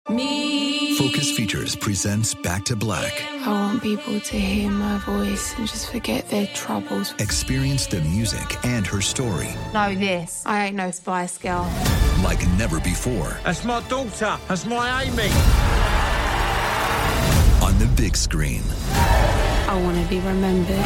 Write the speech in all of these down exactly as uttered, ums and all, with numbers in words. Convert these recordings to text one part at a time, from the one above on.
Me. Focus Features presents Back to Black. I want people to hear my voice and just forget their troubles. Experience the music and her story. Know this. I ain't no Spice Girl. Like never before. That's my daughter. That's my Amy. On the big screen. I want to be remembered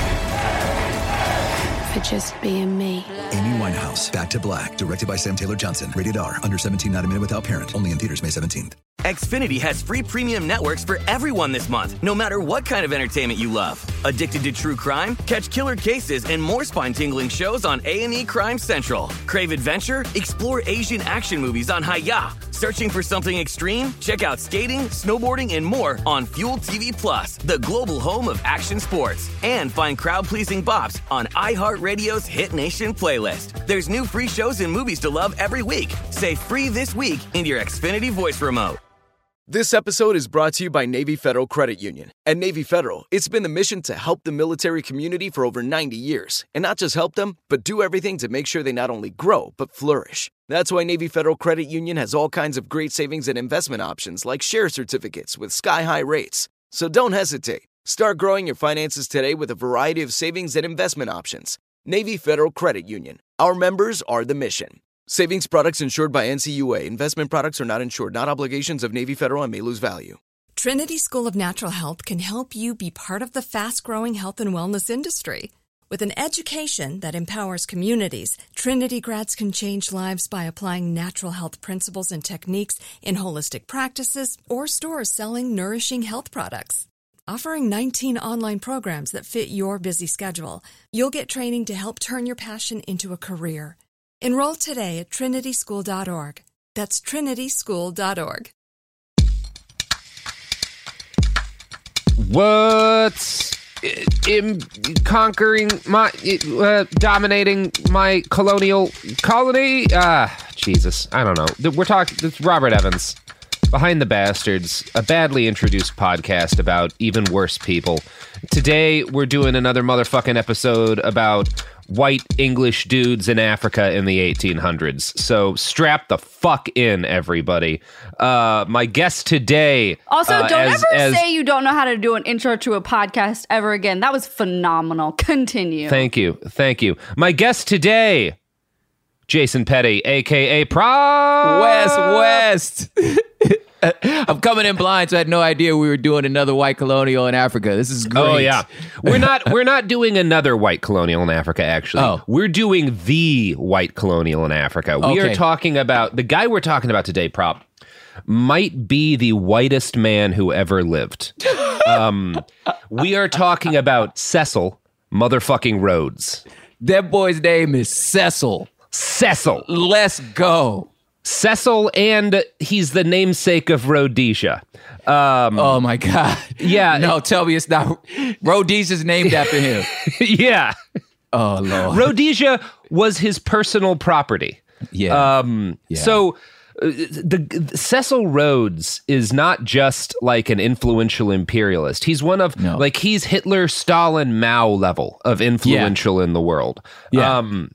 for just being me. Amy Winehouse, Back to Black. Directed by Sam Taylor Johnson. Rated R. Under seventeen, not a minute without parent. Only in theaters May seventeenth. Xfinity has free premium networks for everyone this month, no matter what kind of entertainment you love. Addicted to true crime? Catch killer cases and more spine-tingling shows on A and E Crime Central. Crave adventure? Explore Asian action movies on Hi-Ya. Searching for something extreme? Check out skating, snowboarding, and more on Fuel T V Plus, the global home of action sports. And find crowd-pleasing bops on iHeartRadio's Hit Nation playlist. There's new free shows and movies to love every week. Say free this week in your Xfinity voice remote. This episode is brought to you by Navy Federal Credit Union. At Navy Federal, it's been the mission to help the military community for over ninety years. And not just help them, but do everything to make sure they not only grow, but flourish. That's why Navy Federal Credit Union has all kinds of great savings and investment options like share certificates with sky-high rates. So don't hesitate. Start growing your finances today with a variety of savings and investment options. Navy Federal Credit Union. Our members are the mission. Savings products insured by N C U A. Investment products are not insured, not obligations of Navy Federal and may lose value. Trinity School of Natural Health can help you be part of the fast-growing health and wellness industry. With an education that empowers communities, Trinity grads can change lives by applying natural health principles and techniques in holistic practices or stores selling nourishing health products. Offering nineteen online programs that fit your busy schedule, you'll get training to help turn your passion into a career. Enroll today at trinity school dot org. That's trinity school dot org. What's in conquering my, uh, dominating my colonial colony? Ah, Jesus, I don't know. We're talking, it's Robert Evans, Behind the Bastards, a badly introduced podcast about even worse people. Today, we're doing another motherfucking episode about white English dudes in Africa in the eighteen hundreds. So strap the fuck in, everybody. Uh, my guest today... Also, uh, don't as, ever as, say you don't know how to do an intro to a podcast ever again. That was phenomenal. Continue. Thank you. Thank you. My guest today, Jason Petty, a k a. Prop West West. I'm coming in blind, so I had no idea we were doing another white colonial in Africa. This is great. Oh yeah, we're not we're not doing another white colonial in Africa. Actually, oh. we're doing the white colonial in Africa. We okay. are talking about the guy we're talking about today. Prop might be the whitest man who ever lived. um, we are talking about Cecil motherfucking Rhodes. That boy's name is Cecil. Cecil. Let's go. Cecil, and he's the namesake of Rhodesia. Um, oh my God. Yeah. No, tell me it's not. Rhodesia's named after him. Yeah. Oh, Lord. Rhodesia was his personal property. Yeah. Um, yeah. So uh, the, the Cecil Rhodes is not just like an influential imperialist. He's one of, no. like, he's Hitler, Stalin, Mao level of influential yeah. in the world. Yeah. Um,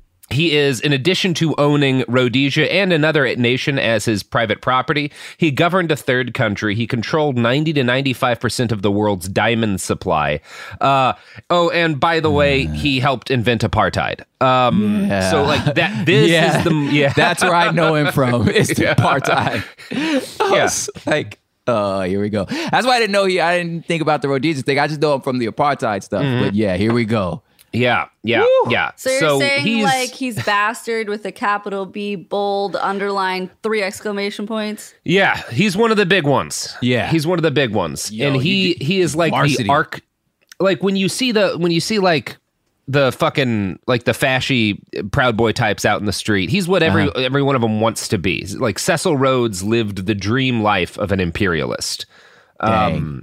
He is, in addition to owning Rhodesia and another nation as his private property, he governed a third country. He controlled ninety to ninety-five percent of the world's diamond supply. Uh, oh, and by the way, he helped invent apartheid. Um, yeah. So, like, that, this yeah. is the... Yeah. That's where I know him from. It's the yeah. apartheid. Yeah. Like... Oh, here we go. That's why I didn't know he... I didn't think about the Rhodesia thing. I just know him from the apartheid stuff. Mm-hmm. But yeah, here we go. Yeah, yeah, Woo. yeah. So you're so saying he's, like he's bastard with a capital B, bold, underline, three exclamation points? Yeah, he's one of the big ones. Yeah. He's one of the big ones. Yo, and he do, he is like varsity. the arc, like when you see the, when you see like the fucking, like the fashy Proud Boy types out in the street, he's what every, uh-huh. every one of them wants to be. Like Cecil Rhodes lived the dream life of an imperialist. Dang. Um,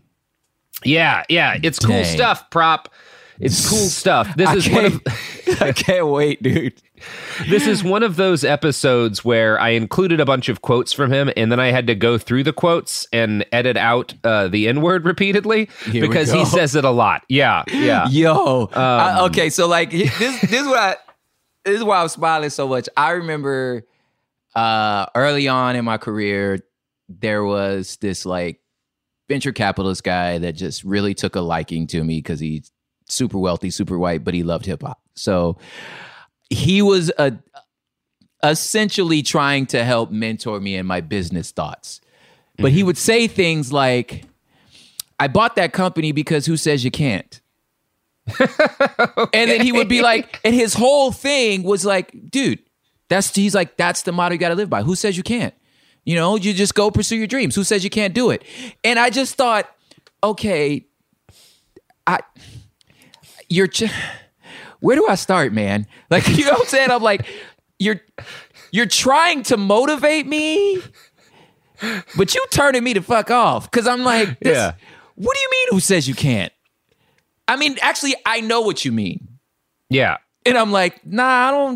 yeah, yeah, it's cool Dang. stuff, Prop. It's cool stuff. This I is one of I can't wait, dude. This is one of those episodes where I included a bunch of quotes from him, and then I had to go through the quotes and edit out uh, the N-word repeatedly Here because he says it a lot. Yeah, yeah. Yo, um, I, okay, so like this, this is what I, this is why I'm smiling so much. I remember uh, early on in my career, there was this like venture capitalist guy that just really took a liking to me because he's super wealthy, super white, but he loved hip hop. So he was a, essentially trying to help mentor me in my business thoughts. But mm-hmm. he would say things like, I bought that company because who says you can't? Okay. And then he would be like, and his whole thing was like, dude, that's, he's like, that's the motto you got to live by. Who says you can't? You know, you just go pursue your dreams. Who says you can't do it? And I just thought, okay, I, you're, ch- where do I start, man? Like, you know what I'm saying? I'm like, you're, you're trying to motivate me, but you turning me to fuck off. Cause I'm like, this, yeah. What do you mean who says you can't? I mean, actually, I know what you mean. Yeah. And I'm like, nah, I don't,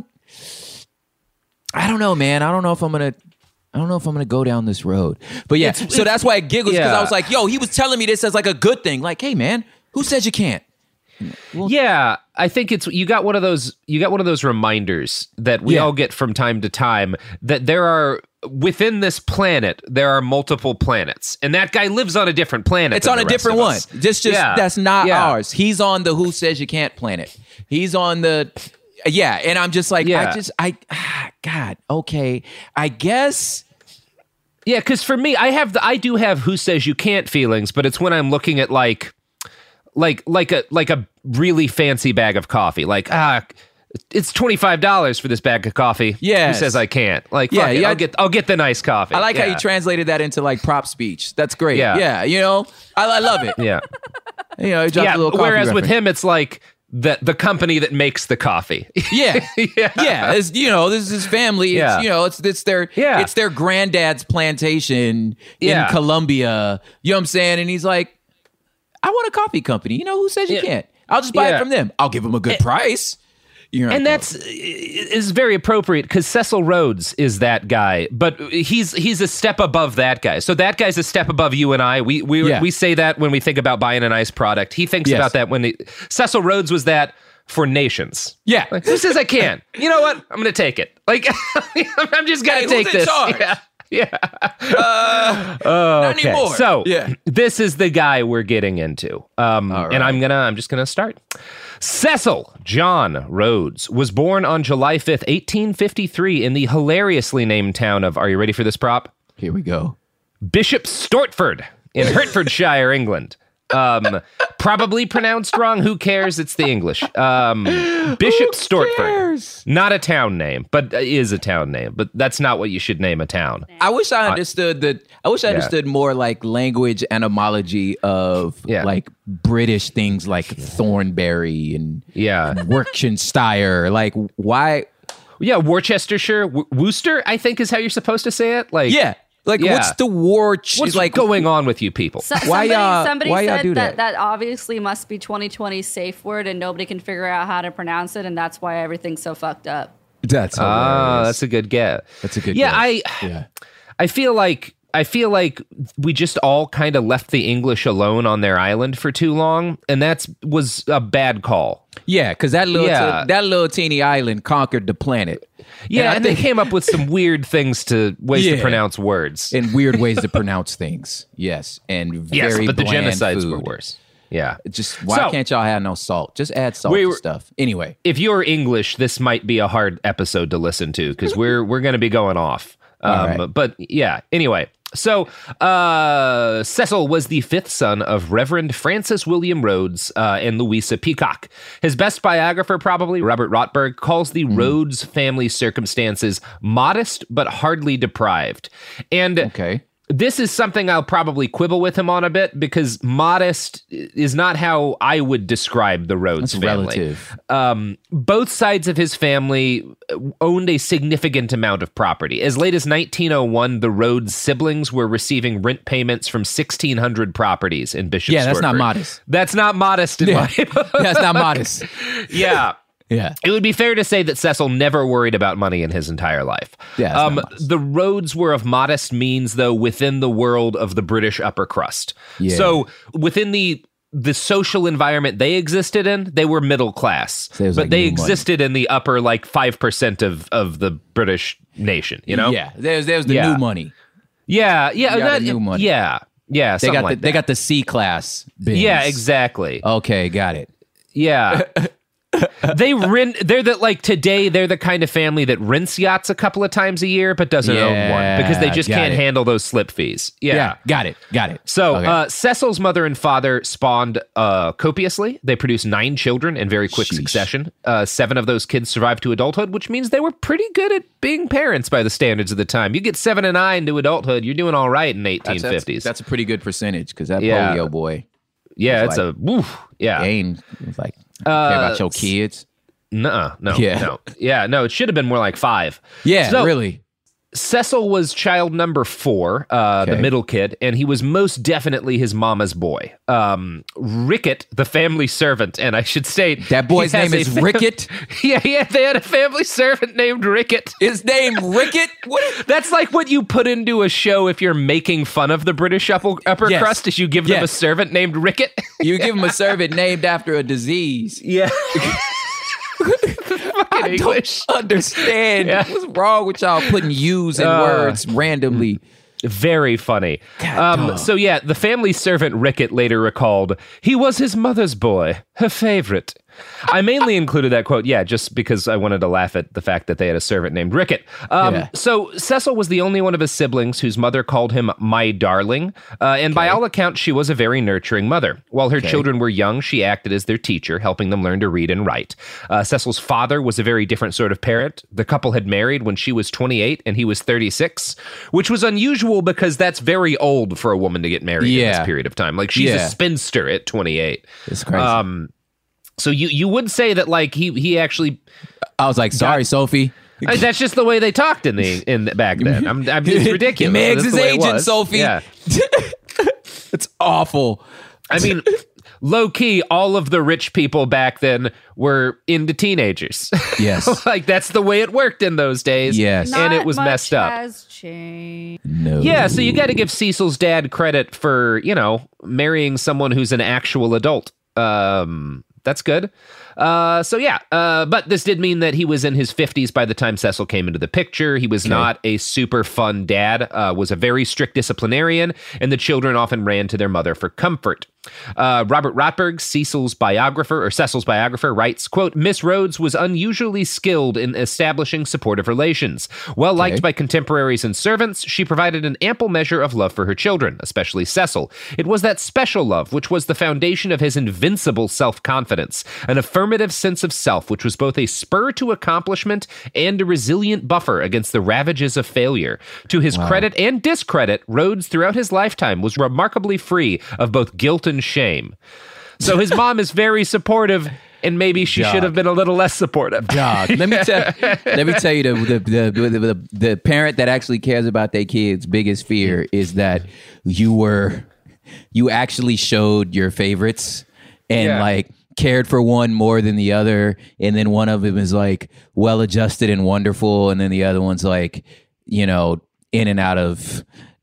I don't know, man. I don't know if I'm going to, I don't know if I'm going to go down this road. But yeah, it's, so that's why I giggled because yeah. I was like, yo, he was telling me this as like a good thing. Like, hey, man, who says you can't? Well, yeah, I think it's you got one of those you got one of those reminders that we yeah. all get from time to time that there are within this planet there are multiple planets, and that guy lives on a different planet. It's on a different one. Just, just yeah. that's not yeah. ours. He's on the who says you can't planet. He's on the yeah, and I'm just like yeah. I just I ah, God okay, I guess. Yeah, because for me, I have the I do have who says you can't feelings, but it's when I'm looking at like. Like like a like a really fancy bag of coffee. Like, ah, it's twenty-five dollars for this bag of coffee. Yeah. Who says I can't? Like, yeah, fuck it, yeah, I'll get I'll get the nice coffee. I like yeah. how you translated that into like prop speech. That's great. Yeah. Yeah, you know, I, I love it. Yeah. You know, he dropped yeah, a little coffee whereas reference. with him, it's like the the company that makes the coffee. Yeah. yeah. Yeah. It's, you know, this is his family. It's, yeah. you know, it's it's their yeah. it's their granddad's plantation in yeah. Colombia. You know what I'm saying? And he's like, I want a coffee company. You know, who says you yeah. can't? I'll just buy yeah. it from them. I'll give them a good and, price. You're and that's is very appropriate because Cecil Rhodes is that guy, but he's he's a step above that guy. So that guy's a step above you and I. We we yeah. we say that when we think about buying a nice product. He thinks yes. about that when he, Cecil Rhodes was that for nations. Yeah, like, who says I can? You know what? I'm gonna take it. Like I'm just gonna hey, take who's in this. Charge? Yeah. Yeah. Uh, oh, not okay. anymore. So yeah. this is the guy we're getting into. Um, right. And I'm gonna I'm just gonna start. Cecil John Rhodes was born on July fifth, eighteen fifty-three in the hilariously named town of, are you ready for this prop? Here we go. Bishop Stortford in Hertfordshire, England. Um, probably pronounced wrong. Who cares? It's the English. Um, Bishop Stortford. Not a town name, but is a town name. But that's not what you should name a town. I wish I understood the. I wish I yeah. understood more like language etymology of yeah. like British things like Thornbury and yeah, Worcestershire. Like why? Yeah, Worcestershire, w- Worcester. I think is how you're supposed to say it. Like yeah. Like, yeah. what's the war? Ch- what's like going on with you people? So, why somebody uh, somebody why said y'all do that, that? that obviously must be twenty twenty's safe word and nobody can figure out how to pronounce it, and that's why everything's so fucked up. That's ah, that's a good guess. That's a good yeah, guess. I, yeah, I feel like I feel like we just all kind of left the English alone on their island for too long, and that's was a bad call. Yeah, because that little Yeah. t- that little teeny island conquered the planet. Yeah, and, I and think- they came up with some weird things to ways Yeah. to pronounce words. and weird ways to pronounce things. Yes, and yes, very but the bland genocides food. were worse. Yeah. Just why So- can't y'all have no salt? Just add salt We to were- stuff. Anyway, If you're English, this might be a hard episode to listen to because we're we're going to be going off. Um, All right. But yeah, anyway. So uh, Cecil was the fifth son of Reverend Francis William Rhodes uh, and Louisa Peacock. His best biographer, probably Robert Rotberg, calls the Mm. Rhodes family circumstances modest but hardly deprived. And okay. this is something I'll probably quibble with him on a bit because modest is not how I would describe the Rhodes That's family. relative. Um, both sides of his family owned a significant amount of property. As late as nineteen oh one, the Rhodes siblings were receiving rent payments from sixteen hundred properties in Bishop Yeah, that's not Stortford. modest. That's not modest in Yeah. my That's not modest. Yeah. Yeah. It would be fair to say that Cecil never worried about money in his entire life. Yeah, that's um, not modest. the Rhodes were of modest means, though, within the world of the British upper crust. Yeah. So within the the social environment they existed in, they were middle class, So it was but like they new money. existed in the upper like five percent of of the British nation. You know? Yeah. There's there's the Yeah. new money. Yeah, yeah, You got that, a new one. yeah, yeah. They something got like the they that. got the C class. Benz. Yeah, exactly. Okay, got it. Yeah. They rent. They're the like today. They're the kind of family that rents yachts a couple of times a year, but doesn't own one because they just got can't it. handle those slip fees. Yeah, Yeah, got it, got it. So Okay. uh, Cecil's mother and father spawned uh, copiously. They produced nine children in very quick Sheesh. succession. Uh, seven of those kids survived to adulthood, which means they were pretty good at being parents by the standards of the time. You get seven and nine to adulthood, you're doing all right in eighteen That's- fifties. That's, that's a pretty good percentage because that Yeah. polio boy, yeah, it's it's a woof. Yeah. ain't it's like I don't care about your kids. Nuh-uh, no, Yeah. no. Yeah, no, it should have been more like five. Yeah, So, really. Cecil was child number four, uh, the Okay. middle kid, and he was most definitely his mama's boy. Um, Rickett, the family servant, and I should state That boy's he has name a is fam- Rickett? Yeah, yeah, they had a family servant named Rickett. His name Rickett? What? That's like what you put into a show if you're making fun of the British upper, upper Yes. crust, is you give them a Yes. servant named Rickett. You give him a servant named after a disease. Yeah. I English. don't understand. Yeah. What's wrong with y'all putting U's in Uh, words randomly? Very funny. God, Um, dog. so yeah, the family servant Rickett later recalled, he was his mother's boy, her favorite. I mainly included that quote, yeah, just because I wanted to laugh at the fact that they had a servant named Rickett. Um, Yeah. So Cecil was the only one of his siblings whose mother called him my darling, uh, and by all accounts, she was a very nurturing mother. While her children were young, she acted as their teacher, helping them learn to read and write. Uh, Cecil's father was a very different sort of parent. The couple had married when she was twenty-eight and he was thirty-six, which was unusual because that's very old for a woman to get married in Yeah. this period of time. Like she's Yeah. a spinster at twenty-eight. It's crazy. Um, so you you would say that like he he actually I was like, sorry, Sophie. uh, that's just the way they talked in the in the, back then. I'm, I'm it's ridiculous. Meg's That's his the way it agent, was. Sophie. Yeah. It's awful. I mean, low key, all of the rich people back then were into teenagers. Yes. Like that's the way it worked in those days. Yes. and it Not was much messed up. Has changed. No. Yeah, so you got to give Cecil's dad credit for, you know, marrying someone who's an actual adult. Um, that's good. Uh, so yeah, uh, but this did mean that he was in his fifties by the time Cecil came into the picture. He was not a super fun dad, uh, was a very strict disciplinarian, and the children often ran to their mother for comfort. Uh, Robert Rotberg, Cecil's biographer, or Cecil's biographer, writes, quote, Miss Rhodes was unusually skilled in establishing supportive relations. Well liked by contemporaries and servants, she provided an ample measure of love for her children, especially Cecil. It was that special love which was the foundation of his invincible self-confidence, an affirmative sense of self which was both a spur to accomplishment and a resilient buffer against the ravages of failure. To his credit and discredit, Rhodes throughout his lifetime was remarkably free of both guilt and shame. So his mom is very supportive, and maybe she Dog. should have been a little less supportive. Dog. Let me tell. let me tell you the the, the the the the parent that actually cares about their kids' biggest fear is that you were you actually showed your favorites and Yeah. like cared for one more than the other, and then one of them is like well adjusted and wonderful, and then the other one's like, you know, in and out of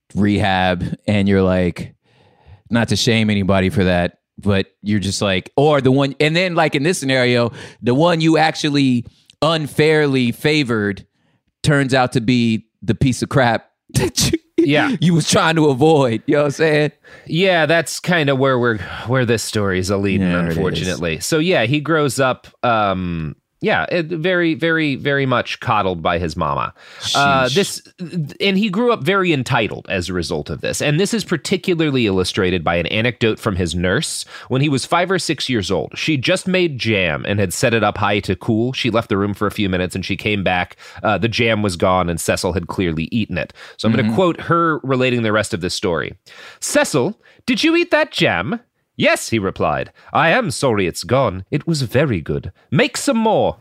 rehab, and you're like, not to shame anybody for that, but you're just like, or the one, and then like in this scenario, the one you actually unfairly favored turns out to be the piece of crap that you, Yeah. you was trying to avoid. You know what I'm saying? Yeah, that's kind of where we're where this story is a leading, There it is. unfortunately. So yeah, he grows up. Um, yeah, it, very, very, very much coddled by his mama. Uh, Sheesh. this, and he grew up very entitled as a result of this. And this is particularly illustrated by an anecdote from his nurse when he was five or six years old. She just made jam and had set it up high to cool. She left the room for a few minutes and she came back. Uh, the jam was gone and Cecil had clearly eaten it. So I'm going to quote her relating the rest of this story. Cecil, did you eat that jam? Yes, he replied. I am sorry it's gone. It was very good. Make some more.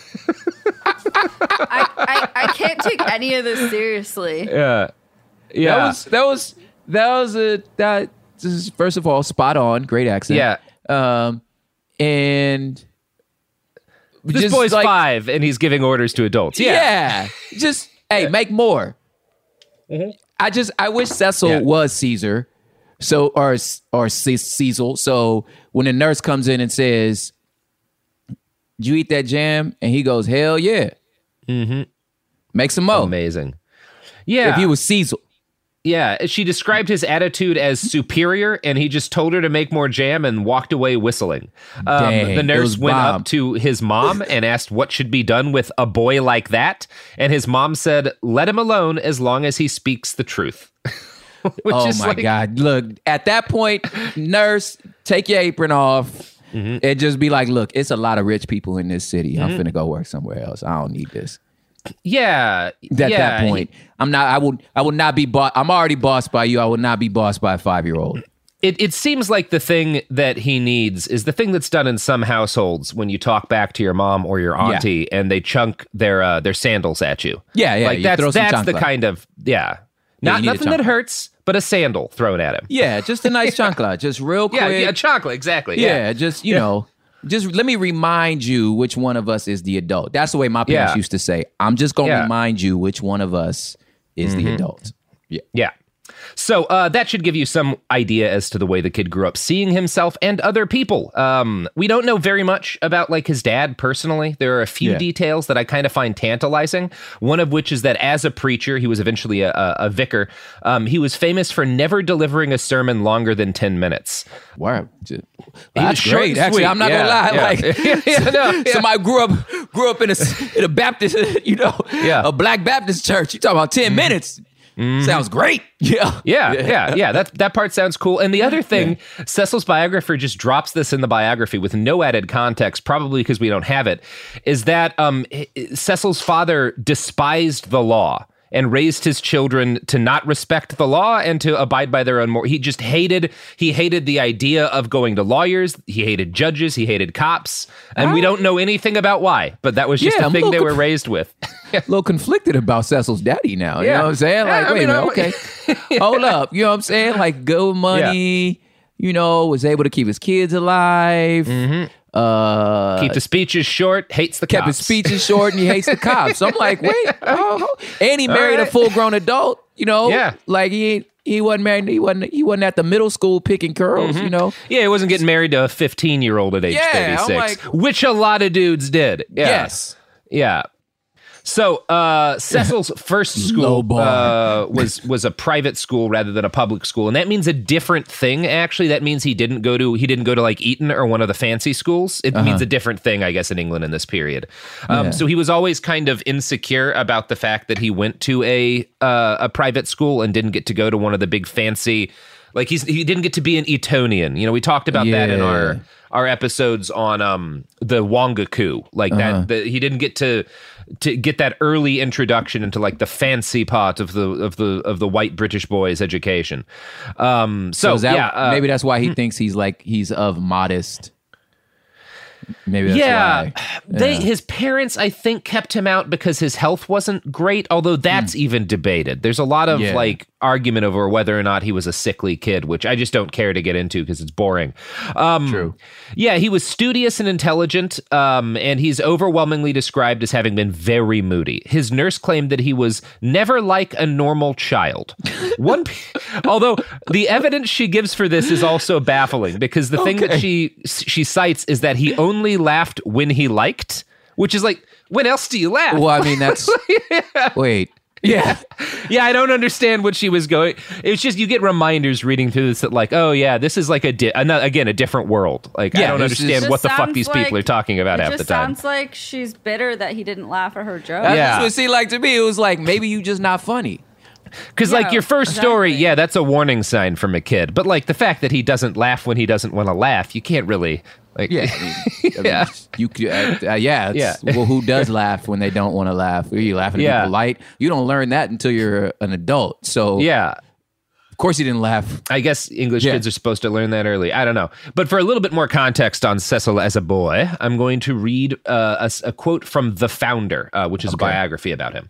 I, I, I can't take any of this seriously. Yeah. Yeah. That was that was that was a that this is first of all spot on, great accent. Yeah. Um, and this just boy's like- five and he's giving orders to adults. Yeah. Yeah. Just hey, make more. I just I wish Cecil Yeah. was Caesar, so or or Ce- Cecil. So when the nurse comes in and says, "Did you eat that jam?" and he goes, "Hell yeah." Mm-hmm. Make some more. Amazing. Yeah. If he was Cecil. Yeah, she described his attitude as superior, and he just told her to make more jam and walked away whistling. Um, Dang, the it nurse was went Bob. up to his mom and asked what should be done with a boy like that, and his mom said, let him alone as long as he speaks the truth. Which oh is my like, God. Look, at that point, nurse, take your apron off Mm-hmm. and just be like, look, it's a lot of rich people in this city. I'm Mm-hmm. finna go work somewhere else. I don't need this. Yeah. At yeah, that point, I'm not, I will, I will not be bought. I'm already bossed by you. I will not be bossed by a five-year-old. It, it seems like the thing that he needs is the thing that's done in some households when you talk back to your mom or your auntie and they chunk their uh, their sandals at you. Yeah, yeah. Like you that's throw some that's the chancla. kind of yeah. Yeah, Not you need a nothing that chancla. hurts, but a sandal thrown at him. Yeah, just a nice chancla, just real quick. Yeah, yeah, chocolate, exactly. Yeah, Yeah. just, you know, just let me remind you which one of us is the adult. That's the way my parents Yeah. used to say. I'm just going to Yeah. remind you which one of us is the adult. Yeah. Yeah. So uh, that should give you some idea as to the way the kid grew up seeing himself and other people. Um, we don't know very much about like his dad personally. There are a few Yeah. details that I kind of find tantalizing. One of which is that as a preacher, he was eventually a, a, a vicar. Um, he was famous for never delivering a sermon longer than ten minutes. Wow. Just, He that's was short great. and Actually, sweet. I'm not Yeah, gonna lie. yeah. Like, Yeah, no, yeah. somebody grew up grew up in a in a Baptist, you know, Yeah. a Black Baptist church. You talking about ten minutes? Sounds great. Yeah. Yeah, yeah, yeah. That that part sounds cool. And the other thing, Cecil's biographer just drops this in the biography with no added context, probably because we don't have it, is that um, Cecil's father despised the law and raised his children to not respect the law and to abide by their own more. He just hated, he hated the idea of going to lawyers. He hated judges. He hated cops. And we don't know anything about why, but that was just Yeah, the I'm thing a they little were raised with. A little conflicted about Cecil's daddy now. You Yeah. know what I'm saying? Like, Yeah, I wait a mean, minute, I- okay. Hold up. You know what I'm saying? Like, good money, you know, was able to keep his kids alive. Uh, Keep the speeches short, hates the kept cops. his speeches short and he hates the cops. So I'm like, wait, oh, and he married a right. full grown adult, you know? Yeah. Like he ain't he wasn't married, he wasn't he wasn't at the middle school picking curls, you know? Yeah, he wasn't getting married to a fifteen-year-old at age Yeah, I'm thirty-six, like- which a lot of dudes did. Yeah. Yes. Yeah. So uh, Cecil's first Low school bar. uh, was was a private school rather than a public school, and that means a different thing. Actually, that means he didn't go to he didn't go to like Eton or one of the fancy schools. It means a different thing, I guess, in England in this period. Um, Yeah. So he was always kind of insecure about the fact that he went to a uh, a private school and didn't get to go to one of the big fancy. Like he's he didn't get to be an Etonian. You know, we talked about that in Yeah. our our episodes on um the Wonga coup. Like that, the, he didn't get to to get that early introduction into like the fancy part of the of the of the white British boy's education. Um, so, So is that, yeah, uh, maybe that's why he thinks he's like he's of modest. Maybe that's yeah, why. they Yeah. his parents I think kept him out because his health wasn't great. Although that's even debated. There's a lot of Yeah. like argument over whether or not he was a sickly kid, which I just don't care to get into because it's boring. Um, True. Yeah, he was studious and intelligent, um, and he's overwhelmingly described as having been very moody. His nurse claimed that he was never like a normal child. One, although the evidence she gives for this is also baffling because the thing that Okay. she she cites is that he only laughed when he liked, which is like, when else do you laugh? Well, I mean that's wait. Yeah. Yeah, I don't understand what she was going. It's just you get reminders reading through this that like, oh yeah, this is like a di- ano- again a different world. Like I Yeah, don't this is- understand Just what the fuck sounds these people like- are talking about it half the just time. sounds like she's bitter that he didn't laugh at her joke. That's Yeah. what it seemed like to me. It was like maybe you just not funny. Because Yeah, like your first story, exactly. yeah, that's a warning sign from a kid. But like the fact that he doesn't laugh when he doesn't want to laugh, you can't really like. Yeah, I mean, I mean, Yeah. you could, uh, uh, yeah, it's, Yeah. Well, who does laugh when they don't want to laugh? Are you laughing at Yeah. people light? You don't learn that until you're an adult. So, Yeah. of course, he didn't laugh. I guess English Yeah. kids are supposed to learn that early. I don't know. But for a little bit more context on Cecil as a boy, I'm going to read uh, a, s- a quote from The Founder, uh, which is a biography about him.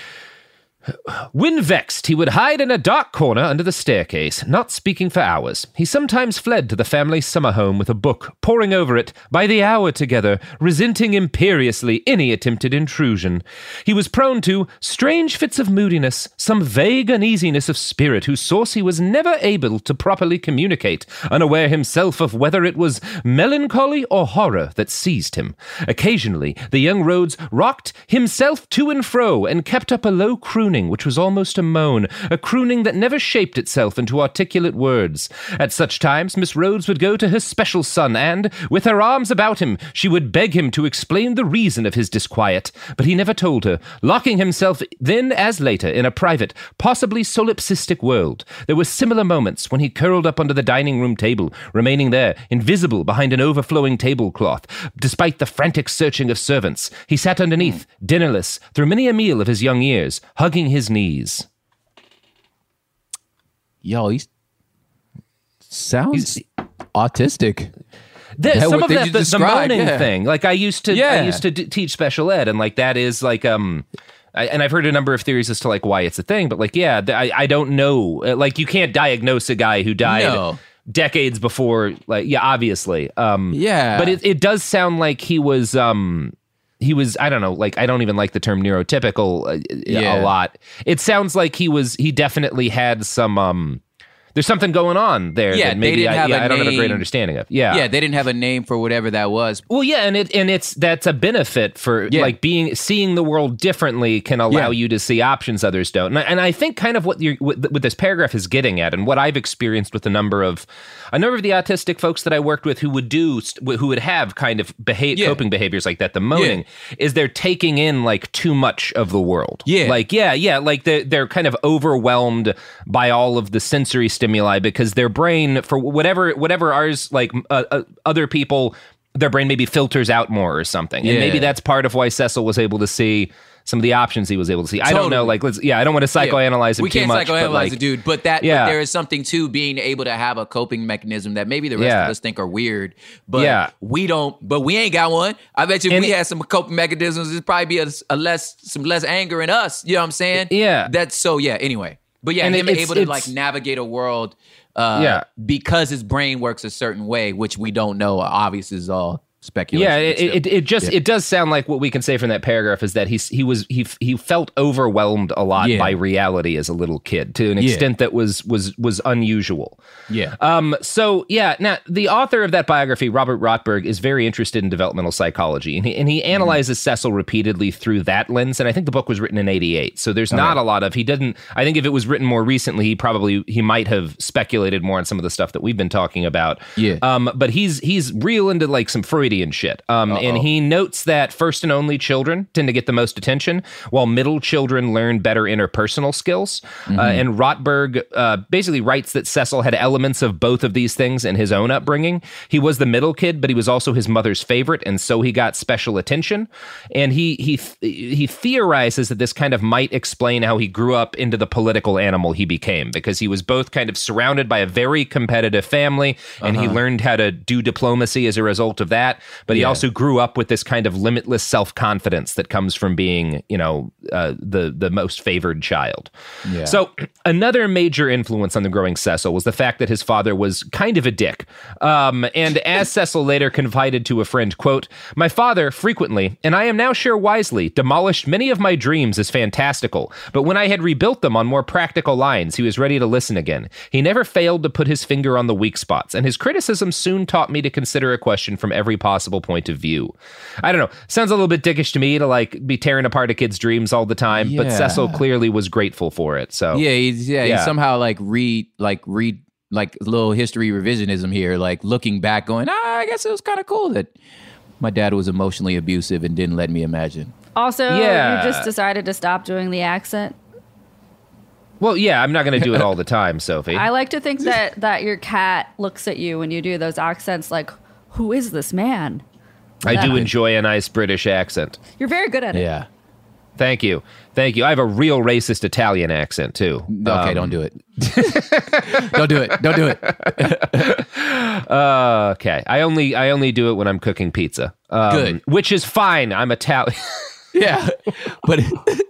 When vexed, he would hide in a dark corner under the staircase, not speaking for hours. He sometimes fled to the family summer home with a book, poring over it by the hour together, resenting imperiously any attempted intrusion. He was prone to strange fits of moodiness, some vague uneasiness of spirit whose source he was never able to properly communicate, unaware himself of whether it was melancholy or horror that seized him. Occasionally, the young Rhodes rocked himself to and fro and kept up a low crooning, crooning which was almost a moan, a crooning that never shaped itself into articulate words. At such times, Miss Rhodes would go to her special son and, with her arms about him, she would beg him to explain the reason of his disquiet. But he never told her, locking himself then as later in a private, possibly solipsistic world. There were similar moments when he curled up under the dining room table, remaining there, invisible behind an overflowing tablecloth. Despite the frantic searching of servants, he sat underneath, dinnerless, through many a meal of his young years, hugging his knees. Yo, he sounds he's, autistic. There, some of that, the, the moaning yeah. thing. Like I used to, yeah. I used to d- teach special ed, and like that is like, um, I, and I've heard a number of theories as to like why it's a thing, but like, yeah, I, I don't know. Like, you can't diagnose a guy who died no. decades before. Like, yeah, obviously, um, yeah, but it, it does sound like he was, um. He was, I don't know, like, I don't even like the term neurotypical uh, yeah. a lot. It sounds like he was, he definitely had some, um, there's something going on there yeah, that maybe they didn't I, have yeah, a I don't name. have a great understanding of. Yeah. Yeah, they didn't have a name for whatever that was. Well, yeah, and it and it's that's a benefit for yeah. like being seeing the world differently can allow yeah. you to see options others don't. And I, and I think kind of what you're what, what this paragraph is getting at, and what I've experienced with a number of a number of the autistic folks that I worked with who would do who would have kind of behavior, yeah. coping behaviors like that, the moaning, yeah. is they're taking in like too much of the world. Yeah, like yeah, yeah, like they're they're kind of overwhelmed by all of the sensory stimuli because they're brain, for whatever whatever ours, like uh, uh, other people, their brain maybe filters out more or something. Yeah. And maybe that's part of why Cecil was able to see some of the options he was able to see. Totally. I don't know, like, let's, yeah, I don't want to psychoanalyze yeah. him we too much. We can't psychoanalyze like, the dude, but that, yeah. but there is something to being able to have a coping mechanism that maybe the rest yeah. of us think are weird, but yeah. we don't, but we ain't got one. I bet you if and we it, had some coping mechanisms, it'd probably be a, a less, some less anger in us. You know what I'm saying? Yeah. That's so, yeah, anyway. But yeah, and him it's, able to it's, like navigate a world uh, yeah. because his brain works a certain way, which we don't know. Obviously, is all speculation. Yeah, it, it it just yeah. it does sound like what we can say from that paragraph is that he's he was he he felt overwhelmed a lot yeah. by reality as a little kid to an yeah. extent that was was was unusual. Yeah. Um. So yeah. Now the author of that biography, Robert Rotberg, is very interested in developmental psychology, and he and he analyzes mm-hmm. Cecil repeatedly through that lens. And I think the book was written in eighty-eight, so there's okay. not a lot of he didn't. I think if it was written more recently, he probably he might have speculated more on some of the stuff that we've been talking about. Yeah. Um. But he's he's real into like some Freudian shit. Um. Uh-oh. And he notes that first and only children tend to get the most attention, while middle children learn better interpersonal skills. Mm-hmm. Uh, and Rotberg uh, basically writes that Cecil had elements of both of these things in his own upbringing. He was the middle kid, but he was also his mother's favorite, and so he got special attention. And he he he theorizes that this kind of might explain how he grew up into the political animal he became, because he was both kind of surrounded by a very competitive family, and uh-huh. he learned how to do diplomacy as a result of that. But he yeah. also grew up with this kind of limitless self-confidence that comes from being, you know, uh, the the most favored child. Yeah. So another major influence on the growing Cecil was the fact that his father was kind of a dick. Um, and as Cecil later confided to a friend, quote, "My father frequently, and I am now sure wisely, demolished many of my dreams as fantastical, but when I had rebuilt them on more practical lines, he was ready to listen again. He never failed to put his finger on the weak spots, and his criticism soon taught me to consider a question from every possible point of view." I don't know. Sounds a little bit dickish to me to like be tearing apart a kid's dreams all the time, yeah. but Cecil clearly was grateful for it. So yeah, he's, yeah, yeah. he somehow like read like read like a little history revisionism here, like looking back, going, ah, I guess it was kind of cool that my dad was emotionally abusive and didn't let me imagine. Also, yeah. you just decided to stop doing the accent. Well, yeah, I'm not going to do it all the time, Sophie. I like to think that that your cat looks at you when you do those accents, like, who is this man? I do enjoy a nice British accent. You're very good at it. Yeah. Thank you. Thank you. I have a real racist Italian accent, too. Okay, um, don't do it. Don't do it. Don't do it. uh, okay. I only I only do it when I'm cooking pizza. Um, Good. Which is fine. I'm Italian. Yeah. But...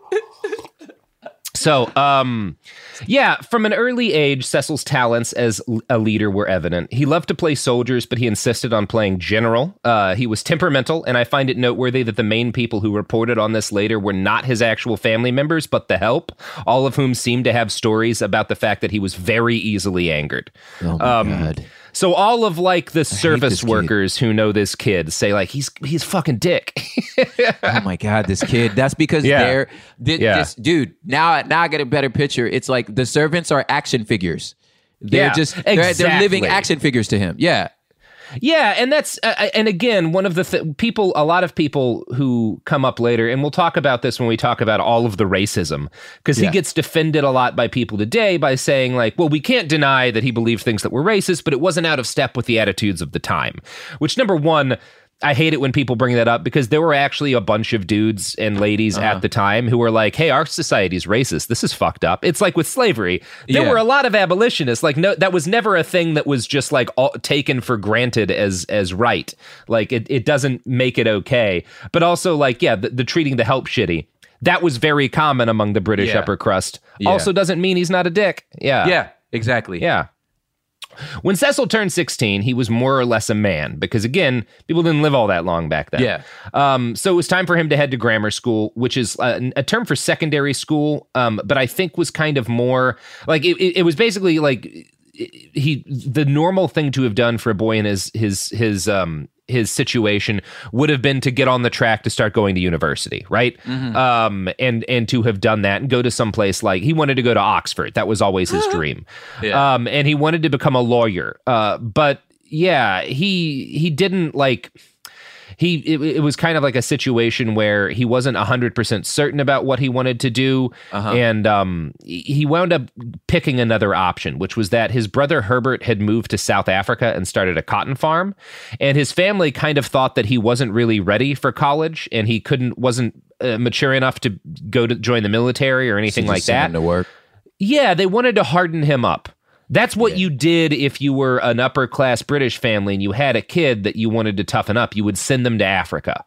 So, um, yeah, from an early age, Cecil's talents as a leader were evident. He loved to play soldiers, but he insisted on playing general. Uh, he was temperamental, and I find it noteworthy that the main people who reported on this later were not his actual family members, but the help, all of whom seemed to have stories about the fact that he was very easily angered. Oh, my um, God. So all of like the service this kid. workers who know this kid say like he's he's fucking dick. Oh my god, this kid. That's because Yeah. they're th- Yeah. this dude. Now, now I get a better picture. It's like the servants are action figures. They're Yeah, just they're, they're living exactly. action figures to him. Yeah. Yeah, and that's uh, and again, one of the th- people, a lot of people who come up later, and we'll talk about this when we talk about all of the racism, because Yeah. he gets defended a lot by people today by saying like, well, we can't deny that he believed things that were racist, but it wasn't out of step with the attitudes of the time. Which, number one, I hate it when people bring that up because there were actually a bunch of dudes and ladies Uh-huh. at the time who were like, hey, our society's racist. This is fucked up. It's like with slavery. There Yeah. were a lot of abolitionists. Like, no, that was never a thing that was just like all, taken for granted as as right. Like, it, it doesn't make it okay. But also, like, yeah, the, the treating the help shitty. That was very common among the British Yeah. upper crust. Yeah. Also doesn't mean he's not a dick. Yeah. Yeah. Exactly. Yeah. When Cecil turned sixteen, he was more or less a man because, again, people didn't live all that long back then. Yeah. Um, so it was time for him to head to grammar school, which is a, a term for secondary school, um, but I think was kind of more like it, it, it was basically like he the normal thing to have done for a boy in his his his um his situation would have been to get on the track to start going to university, right? Mm-hmm. Um, and and to have done that and go to some place like he wanted to go to Oxford. That was always his dream. Yeah. Um, and he wanted to become a lawyer. Uh, but yeah, he he didn't like. He it, it was kind of like a situation where he wasn't one hundred percent certain about what he wanted to do. Uh-huh. And um, he wound up picking another option, which was that his brother Herbert had moved to South Africa and started a cotton farm. And his family kind of thought that he wasn't really ready for college and he couldn't wasn't uh, mature enough to go to join the military or anything So like just send that. him to work. Yeah, they wanted to harden him up. That's what you did if you were an upper class British family and you had a kid that you wanted to toughen up. You would send them to Africa.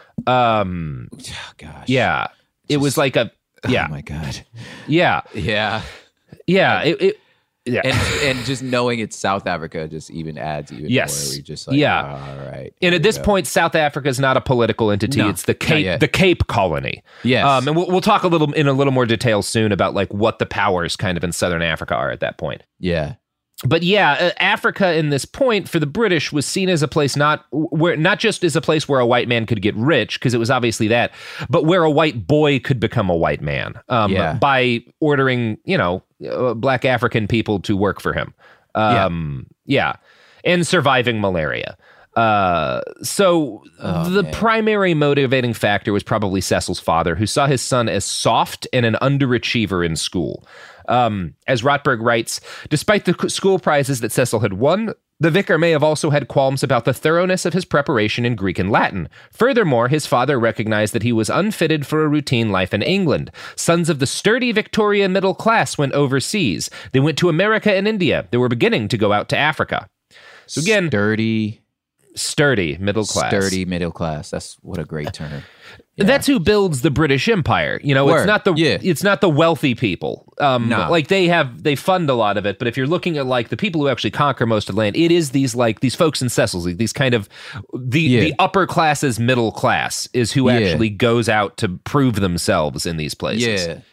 Um, Oh, gosh. yeah, it was like a yeah, Oh my god. yeah, Yeah. yeah. It, it yeah. And and just knowing it's South Africa just even adds even Yes. more. You're just like, Yeah. oh, all right. And here at we this go. point, South Africa is not a political entity. No, it's the not Cape, yet. the Cape Colony. Yes. Um, and we'll, we'll talk a little in a little more detail soon about like what the powers kind of in Southern Africa are at that point. Yeah. But yeah, uh, Africa in this point for the British was seen as a place not where not just as a place where a white man could get rich, because it was obviously that, but where a white boy could become a white man um, Yeah. by ordering, you know, uh, black African people to work for him. Um, yeah. yeah, and surviving malaria. Uh, so Oh, the man. primary motivating factor was probably Cecil's father, who saw his son as soft and an underachiever in school. Um, as Rotberg writes, despite the school prizes that Cecil had won, the vicar may have also had qualms about the thoroughness of his preparation in Greek and Latin. Furthermore, his father recognized that he was unfitted for a routine life in England. Sons of the sturdy Victorian middle class went overseas. They went to America and India. They were beginning to go out to Africa. So again, Sturdy, sturdy middle class. sturdy middle class. That's what a great term. Yeah. That's who builds the British Empire. You know, Word. it's not the Yeah. it's not the wealthy people. Um, No. like they have they fund a lot of it, but if you're looking at like the people who actually conquer most of the land, it is these like these folks in Cecil's, like, these kind of the Yeah. the upper classes, middle class is who Yeah. actually goes out to prove themselves in these places. Yeah.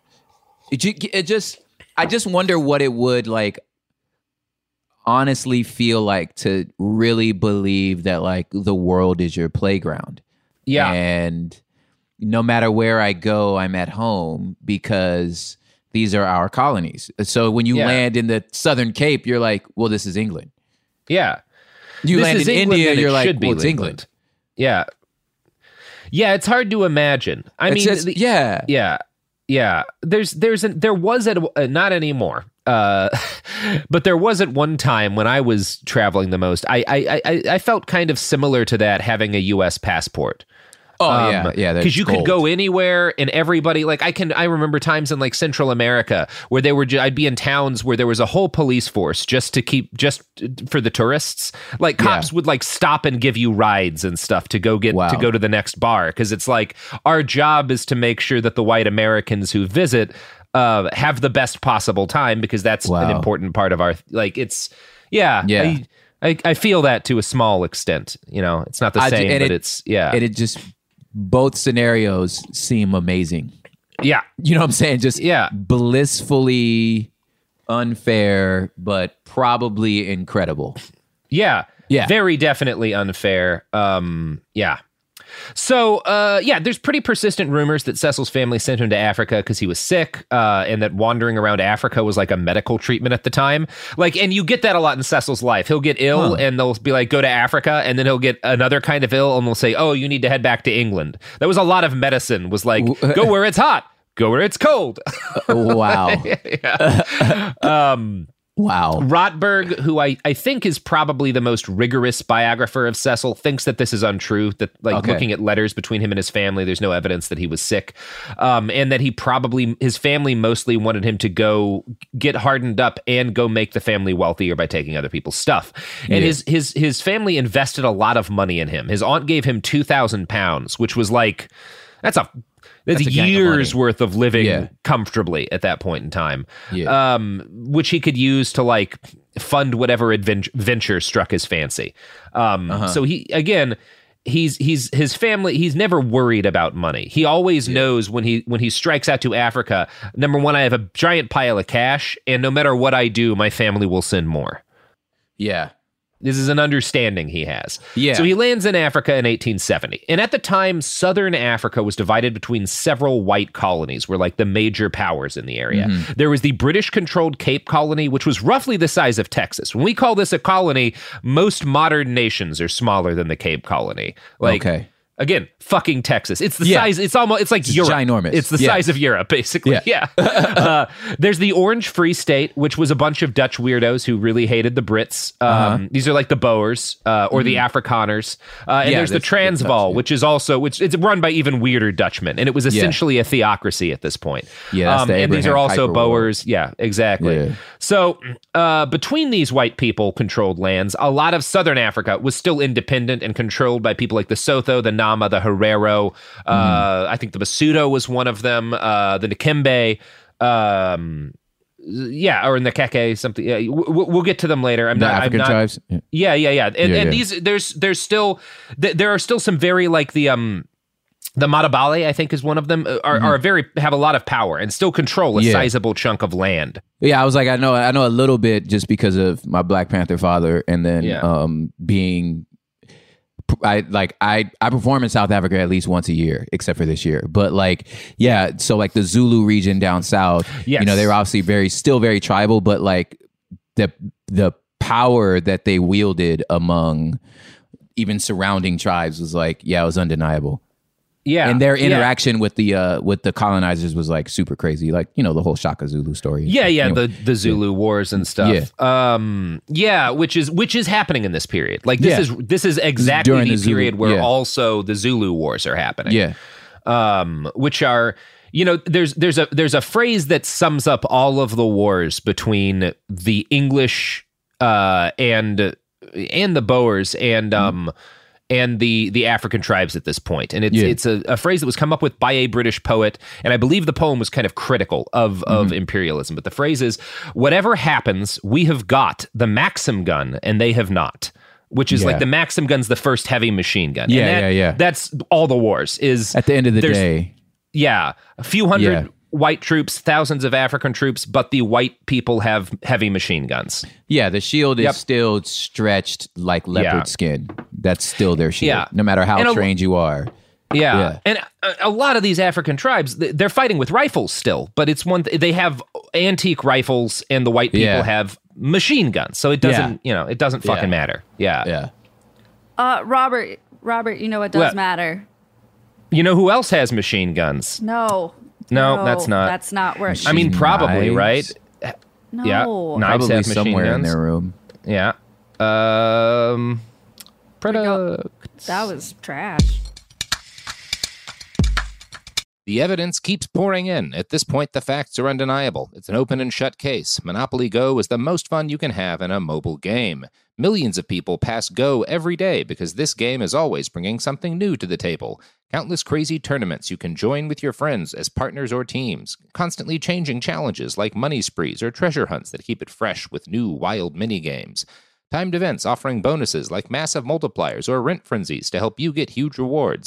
It, ju- it just, I just wonder what it would like honestly feel like to really believe that like the world is your playground. Yeah. And no matter where I go, I'm at home because these are our colonies. So when you Yeah. land in the Southern Cape, you're like, well, this is England. Yeah. You This land is in England, India, then it you're like, should be well, it's England. Yeah. Yeah, it's hard to imagine. I It's mean, just- the- yeah. Yeah. Yeah. There's there's an, there was at uh, not anymore. Uh, but there was at one time when I was traveling the most. I I I, I felt kind of similar to that having a U S passport. Oh, yeah. Yeah. Because you could go anywhere and everybody, like I can, I remember times in like Central America where they were, ju- I'd be in towns where there was a whole police force just to keep, just for the tourists. Like cops Yeah. would like stop and give you rides and stuff to go get, Wow. to go to the next bar. Cause it's like our job is to make sure that the white Americans who visit uh, have the best possible time because that's Wow. an important part of our, like it's, yeah. Yeah. I, I, I feel that to a small extent, you know, it's not the I- same, and but it- it's, yeah. And it just, both scenarios seem amazing. yeah. You know what I'm saying? Just Yeah. blissfully unfair, but probably incredible. Yeah. Yeah. Very definitely unfair. Um, yeah. So, uh, yeah, there's pretty persistent rumors that Cecil's family sent him to Africa because he was sick, uh, and that wandering around Africa was like a medical treatment at the time. Like, and you get that a lot in Cecil's life. He'll get ill, huh. and they'll be like, go to Africa, and then he'll get another kind of ill, and they'll say, oh, you need to head back to England. That was a lot of medicine, was like, go where it's hot, go where it's cold. Wow. yeah. um, Wow. Rotberg, who I, I think is probably the most rigorous biographer of Cecil, thinks that this is untrue, that like okay. looking at letters between him and his family, there's no evidence that he was sick, um, and that he probably, his family mostly wanted him to go get hardened up and go make the family wealthier by taking other people's stuff. And yeah. his, his, his family invested a lot of money in him. His aunt gave him two thousand pounds, which was like, that's a... That's, That's a, a year's of worth of living yeah. comfortably at that point in time, yeah. um, which he could use to like fund whatever advent- venture struck his fancy. Um, uh-huh. So he, again, he's he's his family. He's never worried about money. He always yeah. knows when he when he strikes out to Africa. Number one, I have a giant pile of cash, and no matter what I do, my family will send more. Yeah. This is an understanding he has. Yeah. So he lands in Africa in eighteen seventy. And at the time, southern Africa was divided between several white colonies, were like the major powers in the area. Mm-hmm. There was the British-controlled Cape Colony, which was roughly the size of Texas. When we call this a colony, most modern nations are smaller than the Cape Colony. Like, okay. Again, fucking Texas. It's the yeah. size. It's almost. It's like it's Europe. Ginormous. It's the yeah. size of Europe, basically. Yeah. yeah. uh, there's the Orange Free State, which was a bunch of Dutch weirdos who really hated the Brits. Um, uh-huh. These are like the Boers uh, or mm. the Afrikaners. Uh, and yeah, there's the Transvaal, Dutch, yeah. which is also which it's run by even weirder Dutchmen, and it was essentially yeah. a theocracy at this point. Yeah. That's um, the and these are also Piper Boers. War. Yeah. Exactly. Yeah. So uh, between these white people controlled lands, a lot of southern Africa was still independent and controlled by people like the Sotho, the Nama, the Herero. Uh, mm-hmm. I think the Basuto was one of them. Uh, the Nakembe, um, yeah, or in the Keke, something. Yeah, we'll, we'll get to them later. I'm the not. African I'm not, tribes. Yeah, yeah, yeah. yeah. And, yeah, and yeah. these, there's, there's still, there are still some very like the um. The Matabale, I think, is one of them. Are, mm-hmm. are very have a lot of power and still control a yeah. sizable chunk of land. Yeah, I was like, I know, I know a little bit just because of my Black Panther father, and then yeah. um, being. I like I I perform in South Africa at least once a year, except for this year. But like, yeah, so like the Zulu region down south, yes. you know, they were obviously very still very tribal, but like the the power that they wielded among even surrounding tribes was like, yeah, it was undeniable. Yeah, and their interaction yeah. with the uh, with the colonizers was like super crazy, like you know the whole Shaka Zulu story. Yeah, yeah, anyway. the the Zulu yeah. wars and stuff. Yeah. Um, yeah, which is which is happening in this period. Like this yeah. is this is exactly During the, the period Zulu, where yeah. also the Zulu wars are happening. Yeah, um, which are you know there's there's a there's a phrase that sums up all of the wars between the English uh, and and the Boers and um. Mm. and the the African tribes at this point. And it's yeah. it's a, a phrase that was come up with by a British poet, and I believe the poem was kind of critical of, mm-hmm. of imperialism. But the phrase is, whatever happens, we have got the Maxim gun, and they have not. Which is yeah. like the Maxim gun's the first heavy machine gun. Yeah, and that, yeah, yeah. That's all the wars. Is at the end of the day. Yeah. A few hundred yeah. white troops, thousands of African troops, but the white people have heavy machine guns. Yeah, the shield is yep. still stretched like leopard yeah. skin. That's still their shield, yeah. no matter how and trained a, you are. Yeah, yeah. and a, a lot of these African tribes, they're fighting with rifles still, but it's one th- they have antique rifles, and the white people yeah. have machine guns. So it doesn't, yeah. you know, it doesn't fucking yeah. matter. Yeah, yeah. Uh, Robert, Robert, you know what does what? matter? You know who else has machine guns? No. No, no that's not. That's not where. I mean, probably, knives? right? No. Yeah, knives Probably have machine somewhere guns. in their room. Yeah. Um. Product. That was trash. The evidence keeps pouring in. At this point, the facts are undeniable. It's an open and shut case. Monopoly Go is the most fun you can have in a mobile game. Millions of people pass Go every day because this game is always bringing something new to the table. Countless crazy tournaments you can join with your friends as partners or teams. Constantly changing challenges like money sprees or treasure hunts that keep it fresh with new wild minigames. Timed events offering bonuses like massive multipliers or rent frenzies to help you get huge rewards.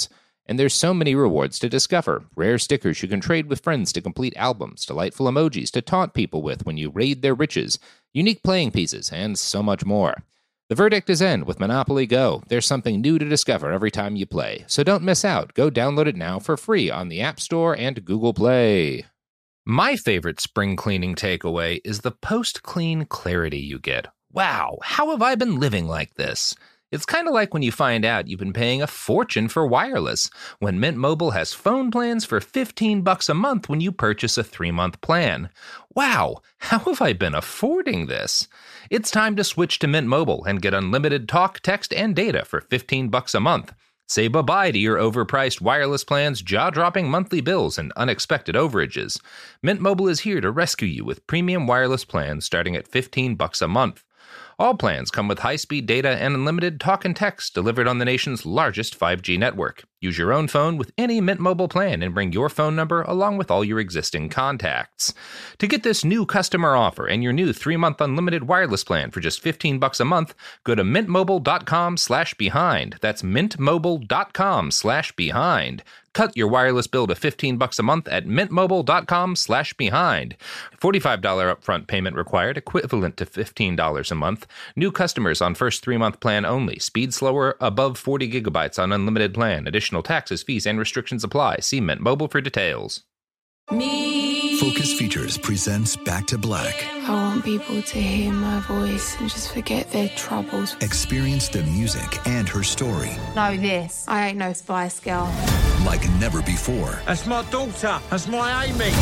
And there's so many rewards to discover. Rare stickers you can trade with friends to complete albums, delightful emojis to taunt people with when you raid their riches, unique playing pieces, and so much more. The verdict is in with Monopoly Go. There's something new to discover every time you play. So don't miss out. Go download it now for free on the App Store and Google Play. My favorite spring cleaning takeaway is the post-clean clarity you get. Wow, how have I been living like this? It's kind of like when you find out you've been paying a fortune for wireless, when Mint Mobile has phone plans for fifteen bucks a month when you purchase a three-month plan. Wow, how have I been affording this? It's time to switch to Mint Mobile and get unlimited talk, text, and data for fifteen bucks a month. Say bye-bye to your overpriced wireless plans, jaw-dropping monthly bills, and unexpected overages. Mint Mobile is here to rescue you with premium wireless plans starting at fifteen bucks a month. All plans come with high-speed data and unlimited talk and text delivered on the nation's largest five G network. Use your own phone with any Mint Mobile plan and bring your phone number along with all your existing contacts. To get this new customer offer and your new three-month unlimited wireless plan for just fifteen bucks a month, go to mintmobile.com slash behind. That's mintmobile.com slash behind. Cut your wireless bill to fifteen bucks a month at mintmobile.com slash behind. forty-five dollars upfront payment required, equivalent to fifteen dollars a month. New customers on first three-month plan only. Speed slower, above forty gigabytes on unlimited plan. Additional taxes, fees, and restrictions apply. See Mint Mobile for details. Me. Focus Features presents Back to Black. I want people to hear my voice and just forget their troubles. Experience the music and her story. Know this, I ain't no Spice Girl. Like never before. That's my daughter. That's my Amy.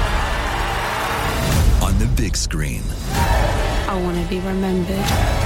On the big screen. I want to be remembered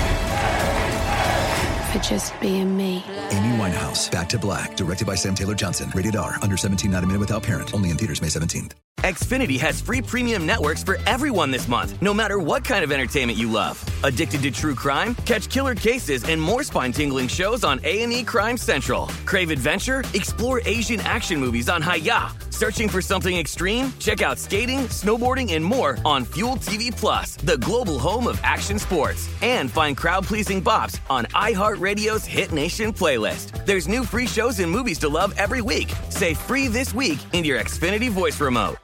for just being me. Amy Winehouse, Back to Black, directed by Sam Taylor Johnson. Rated R, under seventeen, not a minute without parent. Only in theaters May seventeenth. Xfinity has free premium networks for everyone this month, no matter what kind of entertainment you love. Addicted to true crime? Catch killer cases and more spine-tingling shows on A and E Crime Central. Crave adventure? Explore Asian action movies on Hi-Ya. Searching for something extreme? Check out skating, snowboarding, and more on Fuel T V Plus, the global home of action sports. And find crowd-pleasing bops on iHeartRadio's Hit Nation playlist. There's new free shows and movies to love every week. Say free this week in your Xfinity voice remote.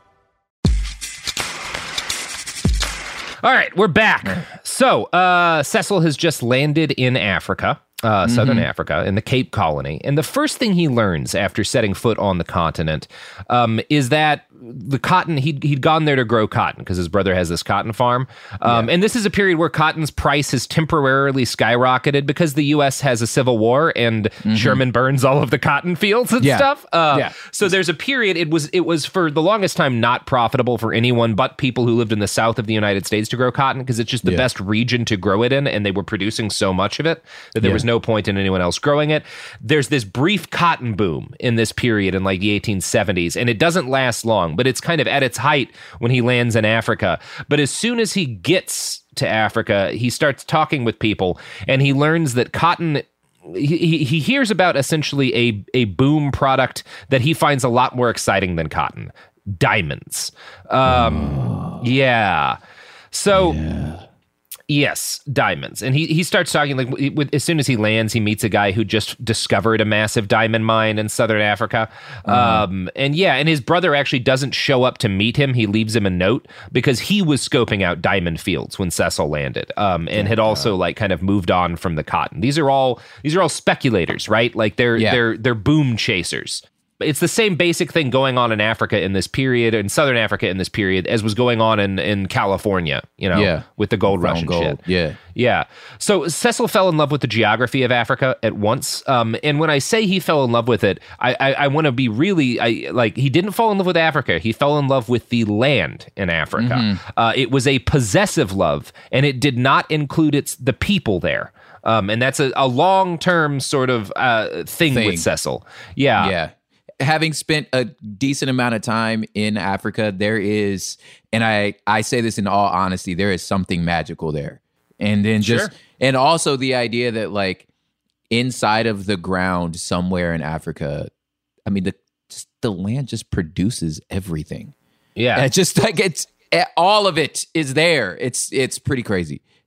All right, we're back. So, uh, Cecil has just landed in Africa, uh, mm-hmm. Southern Africa, in the Cape Colony. And the first thing he learns after setting foot on the continent um, is that the cotton, he'd, he'd gone there to grow cotton because his brother has this cotton farm. Um, yeah. And this is a period where cotton's price has temporarily skyrocketed because the U S has a civil war and mm-hmm. Sherman burns all of the cotton fields and yeah. stuff. Uh, yeah. So there's a period, it was it was for the longest time not profitable for anyone but people who lived in the south of the United States to grow cotton because it's just the yeah. best region to grow it in, and they were producing so much of it that there yeah. was no point in anyone else growing it. There's this brief cotton boom in this period in like the eighteen seventies, and it doesn't last long, but it's kind of at its height when he lands in Africa. But as soon as he gets to Africa, he starts talking with people, and he learns that cotton, he, he hears about essentially a, a boom product that he finds a lot more exciting than cotton: diamonds. Um, oh. Yeah. So... Yeah. Yes, diamonds. And he, he starts talking, like, with, as soon as he lands, he meets a guy who just discovered a massive diamond mine in southern Africa. Mm-hmm. Um, and yeah, and his brother actually doesn't show up to meet him. He leaves him a note because he was scoping out diamond fields when Cecil landed, um, and yeah, had also like kind of moved on from the cotton. These are all these are all speculators, right? Like they're yeah. they're they're boom chasers. It's the same basic thing going on in Africa in this period, in Southern Africa in this period, as was going on in, in California, you know, yeah. with the gold rush and gold. shit. Yeah. Yeah. So Cecil fell in love with the geography of Africa at once. Um, and when I say he fell in love with it, I, I, I want to be really, I like, he didn't fall in love with Africa. He fell in love with the land in Africa. Mm-hmm. Uh, it was a possessive love, and it did not include its the people there. Um, and that's a, a long-term sort of uh, thing, thing with Cecil. Yeah. Yeah. Having spent a decent amount of time in Africa, there is, and I, I say this in all honesty, there is something magical there. And then just, sure. and also the idea that like inside of the ground somewhere in Africa, I mean, the just, the land just produces everything. Yeah. And it's just like, it's, all of it is there. It's, it's pretty crazy.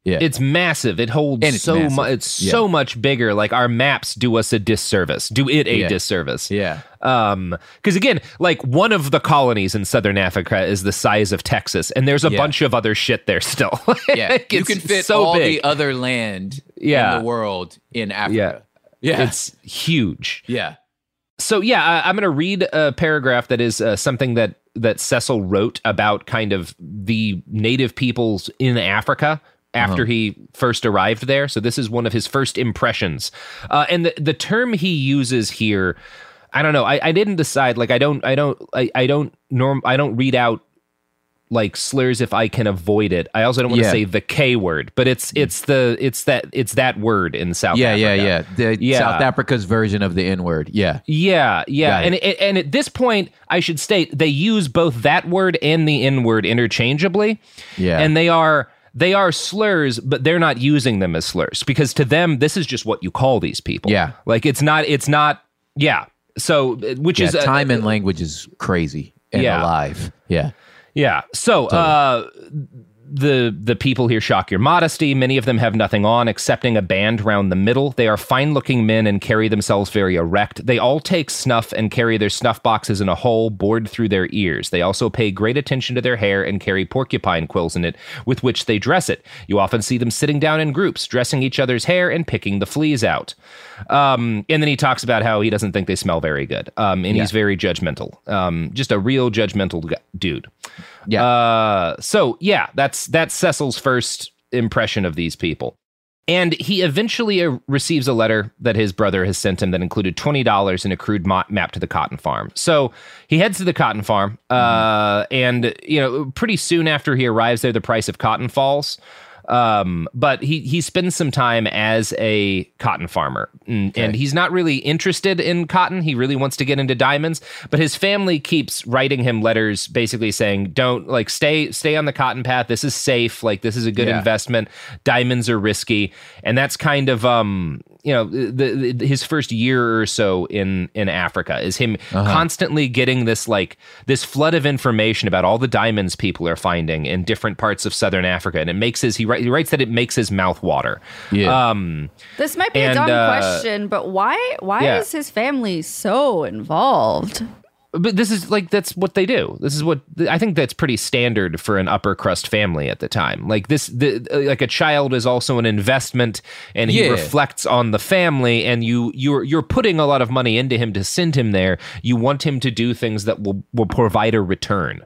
Yeah. It's massive. It holds And it's so massive. much. It's Yeah. so much bigger. Like our maps do us a disservice. Do it a Yeah. disservice. Yeah. Um, because again, like one of the colonies in Southern Africa is the size of Texas, and there's a Yeah. bunch of other shit there still. Yeah. Like, You it's can fit so all big. the other land Yeah. in the world in Africa. Yeah. Yeah. It's huge. yeah. So yeah, I, I'm going to read a paragraph that is uh, something that that Cecil wrote about kind of the native peoples in Africa after Uh-huh. he first arrived there. So this is one of his first impressions, uh, and the the term he uses here, I don't know. I, I didn't decide. Like I don't I don't I, I don't norm I don't read out like slurs if I can avoid it. I also don't want to Yeah. say the K word, but it's it's the it's that it's that word in South Yeah, Africa. yeah, yeah. The Yeah. South Africa's version of the N word. Yeah. Yeah, yeah, Got and it. it, and at this point, I should state they use both that word and the N word interchangeably. Yeah. and they are they are slurs, but they're not using them as slurs because to them, this is just what you call these people. Yeah. like it's not it's not yeah. So which Yeah, is a- time and language is crazy and Yeah. alive. Yeah. Yeah. So uh, the the people here shock your modesty. Many of them have nothing on, excepting a band round the middle. They are fine-looking men and carry themselves very erect. They all take snuff and carry their snuff boxes in a hole bored through their ears. They also pay great attention to their hair and carry porcupine quills in it, with which they dress it. You often see them sitting down in groups, dressing each other's hair and picking the fleas out. Um, and then he talks about how he doesn't think they smell very good. Um, and Yeah. he's very judgmental. Um, just a real judgmental g- dude. Yeah. Uh, so yeah, that's that's Cecil's first impression of these people. And he eventually uh, receives a letter that his brother has sent him that included twenty dollars and a crude mo- map to the cotton farm. So he heads to the cotton farm, uh, and you know, pretty soon after he arrives there, the price of cotton falls. Um, but he he spends some time as a cotton farmer, and, Okay. and he's not really interested in cotton. He really wants to get into diamonds, but his family keeps writing him letters, basically saying, "Don't like stay stay on the cotton path. This is safe. Like this is a good Yeah. investment. Diamonds are risky," and that's kind of um you know the, the his first year or so in in Africa is him Uh-huh. constantly getting this like this flood of information about all the diamonds people are finding in different parts of southern Africa, and it makes his he, write, he writes that it makes his mouth water. Yeah. Um, This might be And, a dumb uh, question, but why why yeah. is his family so involved? but this is like that's what they do. This is what I think that's pretty standard for an upper crust family at the time. Like this, the, like a child is also an investment, and he Yeah. reflects on the family. And you you're you're putting a lot of money into him to send him there. You want him to do things that will will provide a return.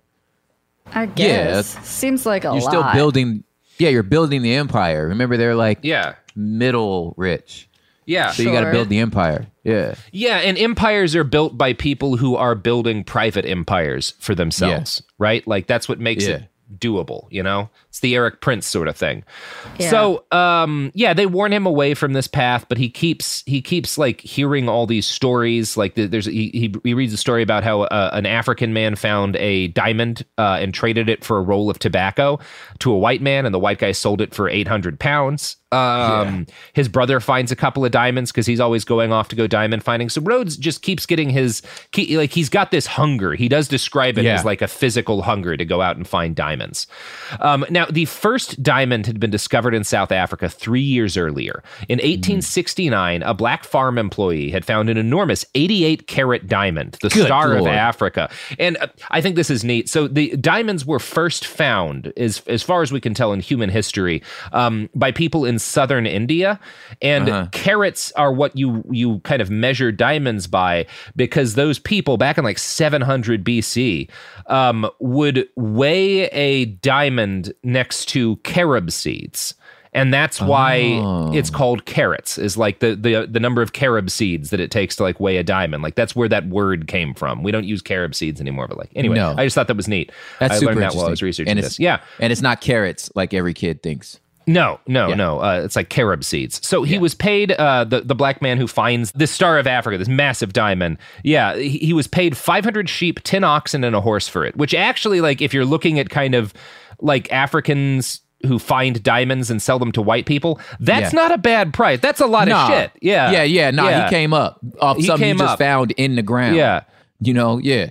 I guess seems like a You're lot. still building. Yeah, you're building the empire. Remember, they're like Yeah, middle rich. yeah. So you got to Sure. build the empire. Yeah. Yeah, and empires are built by people who are building private empires for themselves, right? Like that's what makes Yeah. it doable, you know? It's the Eric Prince sort of thing. Yeah. So, um yeah, they warn him away from this path, but he keeps he keeps like hearing all these stories. Like th- there's he he, he reads a story about how uh, an African man found a diamond uh, and traded it for a roll of tobacco to a white man, and the white guy sold it for eight hundred pounds. Um, His brother finds a couple of diamonds because he's always going off to go diamond finding. So Rhodes just keeps getting his, he, like he's got this hunger. He does describe it Yeah. as like a physical hunger to go out and find diamonds. Um, now, the first diamond had been discovered in South Africa three years earlier. In eighteen sixty-nine, a black farm employee had found an enormous eighty-eight carat diamond, the Good star of Lord. Africa. And uh, I think this is neat. So the diamonds were first found, as, as far as we can tell in human history, um, by people in southern India. And Uh-huh. carats are what you you kind of measure diamonds by, because those people back in like seven hundred B C um, would weigh a diamond next to carob seeds. And that's why Oh. it's called carats, is like the, the the number of carob seeds that it takes to like weigh a diamond. Like that's where that word came from. We don't use carob seeds anymore, but like anyway, No. I just thought that was neat. That's I super learned that while I was interesting. researching and this. it's, Yeah. And it's not carrots like every kid thinks. No, no, Yeah. no. Uh, it's like carob seeds. So he Yeah. was paid, uh, the, the black man who finds the Star of Africa, this massive diamond. Yeah, he, he was paid five hundred sheep, ten oxen, and a horse for it, which actually, like, if you're looking at kind of like Africans who find diamonds and sell them to white people, that's Yeah. not a bad price. That's a lot Nah. of shit. Yeah. Yeah, yeah. No, Yeah. he came up off He something came he just up. found in the ground. Yeah. You know, yeah.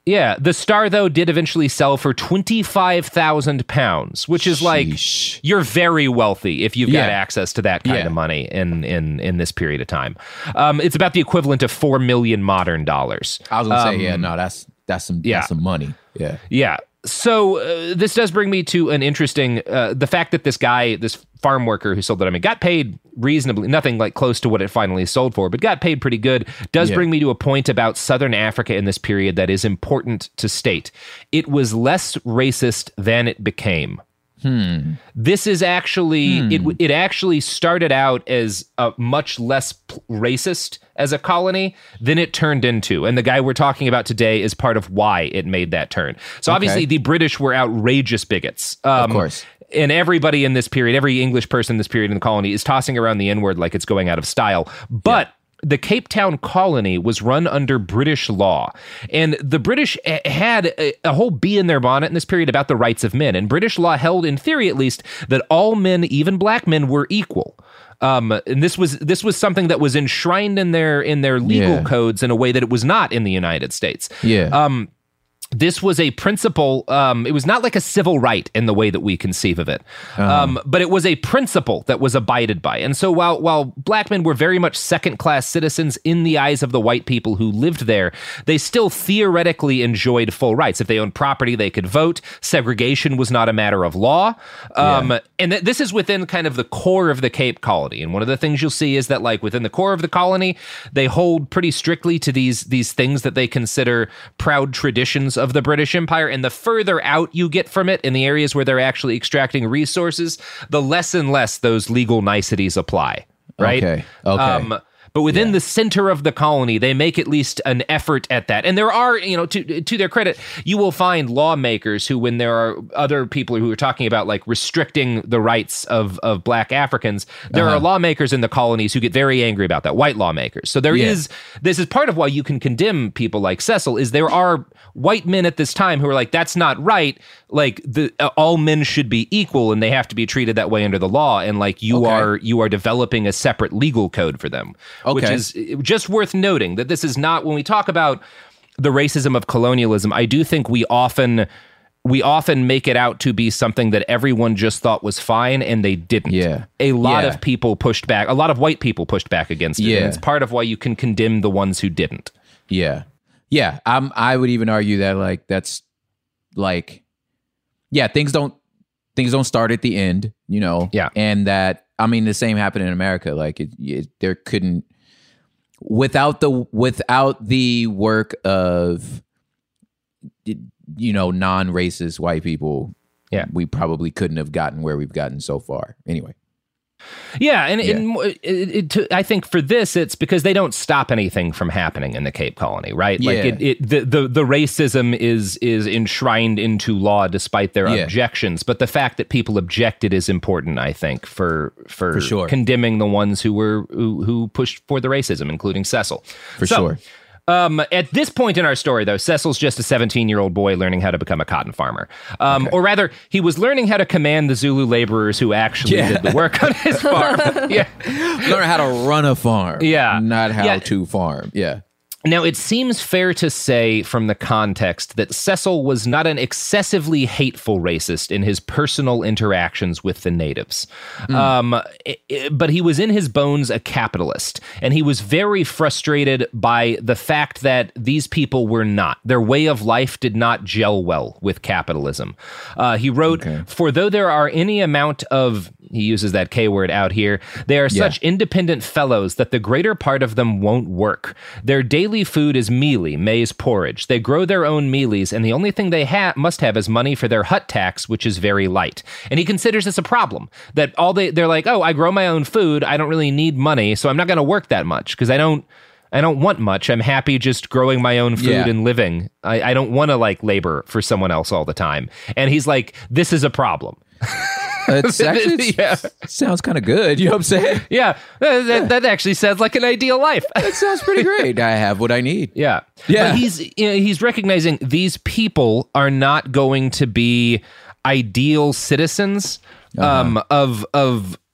Yeah, the Star, though, did eventually sell for twenty-five thousand pounds, which is like, Sheesh. you're very wealthy if you've got Yeah. access to that kind Yeah. of money in, in, in this period of time. Um, it's about the equivalent of four million modern dollars. I was gonna Um, say, yeah, no, that's that's some yeah. that's some money. Yeah. Yeah. So uh, this does bring me to an interesting, uh, the fact that this guy, this farm worker who sold it, I mean, got paid reasonably, nothing like close to what it finally sold for, but got paid pretty good, does Yeah. bring me to a point about Southern Africa in this period that is important to state. It was less racist than it became. Hmm. This is actually Hmm. it. It actually started out as a much less p- racist as a colony than it turned into, and the guy we're talking about today is part of why it made that turn. So Okay. obviously, the British were outrageous bigots. Um, Of course. And everybody in this period, every English person in this period in the colony is tossing around the N-word like it's going out of style. But the Cape Town colony was run under British law. And the British a- had a, a whole bee in their bonnet in this period about the rights of men. And British law held, in theory at least, that all men, even black men, were equal. Um, and this was this was something that was enshrined in their in their legal Yeah. codes in a way that it was not in the United States. Yeah. Um, this was a principle. Um, it was not like a civil right in the way that we conceive of it, um, but it was a principle that was abided by. And so while while black men were very much second class citizens in the eyes of the white people who lived there, they still theoretically enjoyed full rights. If they owned property, they could vote. Segregation was not a matter of law. Um, Yeah. And th- this is within kind of the core of the Cape Colony. And one of the things you'll see is that, like, within the core of the colony, they hold pretty strictly to these these things that they consider proud traditions of the British Empire. And the further out you get from it in the areas where they're actually extracting resources, the less and less those legal niceties apply. Right? Okay. Okay. Um, but within the center of the colony, they make at least an effort at that. And there are, you know, to to their credit, you will find lawmakers who, when there are other people who are talking about like restricting the rights of, of black Africans, there Uh-huh. are lawmakers in the colonies who get very angry about that, white lawmakers. So there Yeah. is, this is part of why you can condemn people like Cecil, is there are white men at this time who are like, that's not right. Like the uh, all men should be equal and they have to be treated that way under the law. And like you Okay. are you are developing a separate legal code for them. Which Okay. is just worth noting that this is not, when we talk about the racism of colonialism, I do think we often we often make it out to be something that everyone just thought was fine, and they didn't. Yeah. A lot Yeah. of people pushed back. A lot of white people pushed back against it. Yeah. And it's part of why you can condemn the ones who didn't. Yeah. Yeah. I'm, I would even argue that like, that's like, yeah, things don't, things don't start at the end, you know? Yeah. And that, I mean, the same happened in America. Like it, it there couldn't, without the, without the work of, you know, non-racist white people, Yeah. we probably couldn't have gotten where we've gotten so far. Anyway. Yeah, and, Yeah. and it, it, to, I think for this, it's because they don't stop anything from happening in the Cape Colony, right? Like Yeah. it, it the, the the racism is is enshrined into law despite their Yeah. objections, but the fact that people objected is important, I think, for for, For sure. condemning the ones who were who, who pushed for the racism, including Cecil. For So, sure. Um, at this point in our story, though, Cecil's just a seventeen-year-old boy learning how to become a cotton farmer. Um, Or rather, he was learning how to command the Zulu laborers who actually Yeah. did the work on his farm. Yeah. Learn how to run a farm. Yeah. Not how Yeah. to farm. Yeah. Now, it seems fair to say from the context that Cecil was not an excessively hateful racist in his personal interactions with the natives. Um, i- i- but he was in his bones a capitalist, and he was very frustrated by the fact that these people were not. Their way of life did not gel well with capitalism. Uh, he wrote, "For though there are any amount of," he uses that K word out here, "they are Yeah. such independent fellows that the greater part of them won't work. Their daily food is mealie, maize porridge. They grow their own mealies, and the only thing they ha- must have is money for their hut tax, which is very light." And he considers this a problem, that all they, they're like, oh, I grow my own food. I don't really need money, so I'm not going to work that much because I don't, I don't want much. I'm happy just growing my own food Yeah. and living. I, I don't want to like labor for someone else all the time. And he's like, this is a problem. It's actually, Yeah. sounds kind of good. You know what I'm saying? Yeah, that, that, that actually sounds like an ideal life. That sounds pretty great. I have what I need. Yeah. Yeah. But he's you know, he's recognizing these people are not going to be ideal citizens um, of of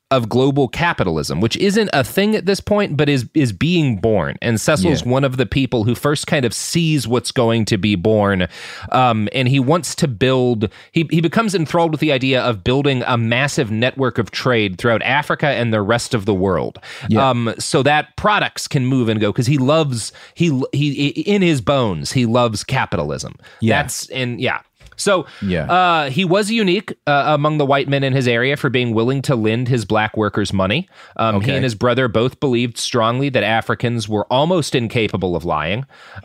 of global capitalism, which isn't a thing at this point, but is is being born. And Cecil's Yeah. one of the people who first kind of sees what's going to be born, um, and he wants to build. He he becomes enthralled with the idea of building a massive network of trade throughout Africa and the rest of the world, Yeah. um, so that products can move and go. Because he loves he he in his bones he loves capitalism. Yeah. That's and yeah. So Yeah. uh, he was unique uh, among the white men in his area for being willing to lend his black workers money. Um, He Okay. and his brother both believed strongly that Africans were almost incapable of lying,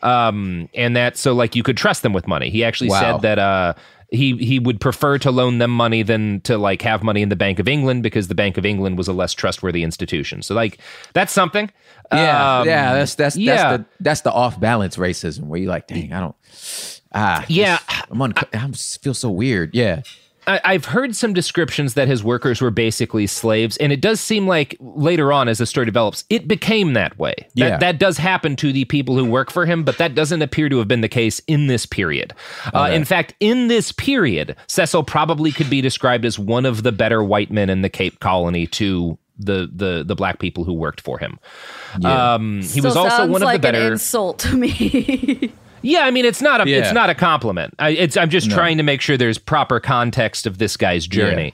um, and that so like you could trust them with money. He actually Wow. said that uh, he he would prefer to loan them money than to like have money in the Bank of England because the Bank of England was a less trustworthy institution. So like that's something. Yeah, Um, yeah, that's that's yeah. that's the that's the off balance racism where you're like, dang, I don't. Ah, Yeah. this- I'm on. I feel so weird. Yeah. I, I've heard some descriptions that his workers were basically slaves, and it does seem like later on, as the story develops, it became that way. That, Yeah. that does happen to the people who work for him, but that doesn't appear to have been the case in this period. Uh, in fact, in this period, Cecil probably could be described as one of the better white men in the Cape Colony to the the the black people who worked for him. Yeah. Um, he Still was also sounds one of like the better. an insult to me. Yeah, I mean it's not a Yeah. it's not a compliment. I, it's I'm just No. trying to make sure there's proper context of this guy's journey.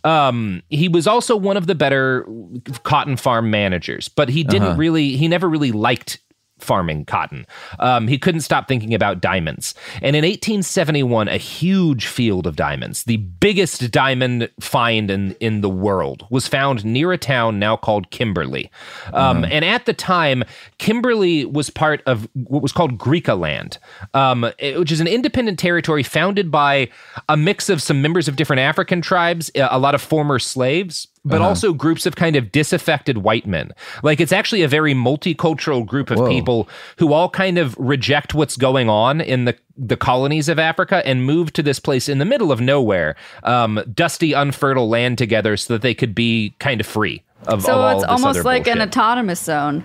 Um, he was also one of the better cotton farm managers, but he didn't Uh-huh. really he never really liked farming cotton. Um, he couldn't stop thinking about diamonds. And in eighteen seventy-one, a huge field of diamonds, the biggest diamond find in, in the world, was found near a town now called Kimberley. Um, And at the time, Kimberley was part of what was called Greekaland, um, it- which is an independent territory founded by a mix of some members of different African tribes, a lot of former slaves, but also groups of kind of disaffected white men. Like it's actually a very multicultural group of Whoa. people who all kind of reject what's going on in the the colonies of Africa and move to this place in the middle of nowhere, um, dusty, unfertile land together so that they could be kind of free of, So of all it's of this almost other like an bullshit. autonomous zone.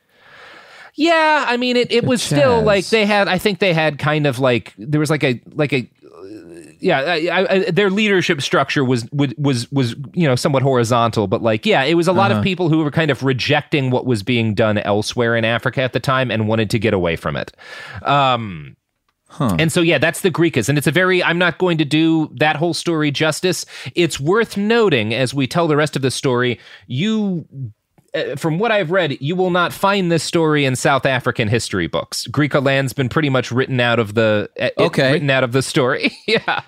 Yeah, I mean, it, it was still Chaz. like they had. I think they had kind of like there was like a like a yeah. I, I, their leadership structure was was was was you know somewhat horizontal, but like yeah, it was a lot Uh-huh. of people who were kind of rejecting what was being done elsewhere in Africa at the time and wanted to get away from it. Um, And so, yeah, that's the Greekas. And it's a very, I'm not going to do that whole story justice. It's worth noting as we tell the rest of the story, you, uh, from what I've read, you will not find this story in South African history books. Greekaland's been pretty much written out of the, uh, Okay. written out of the story. yeah.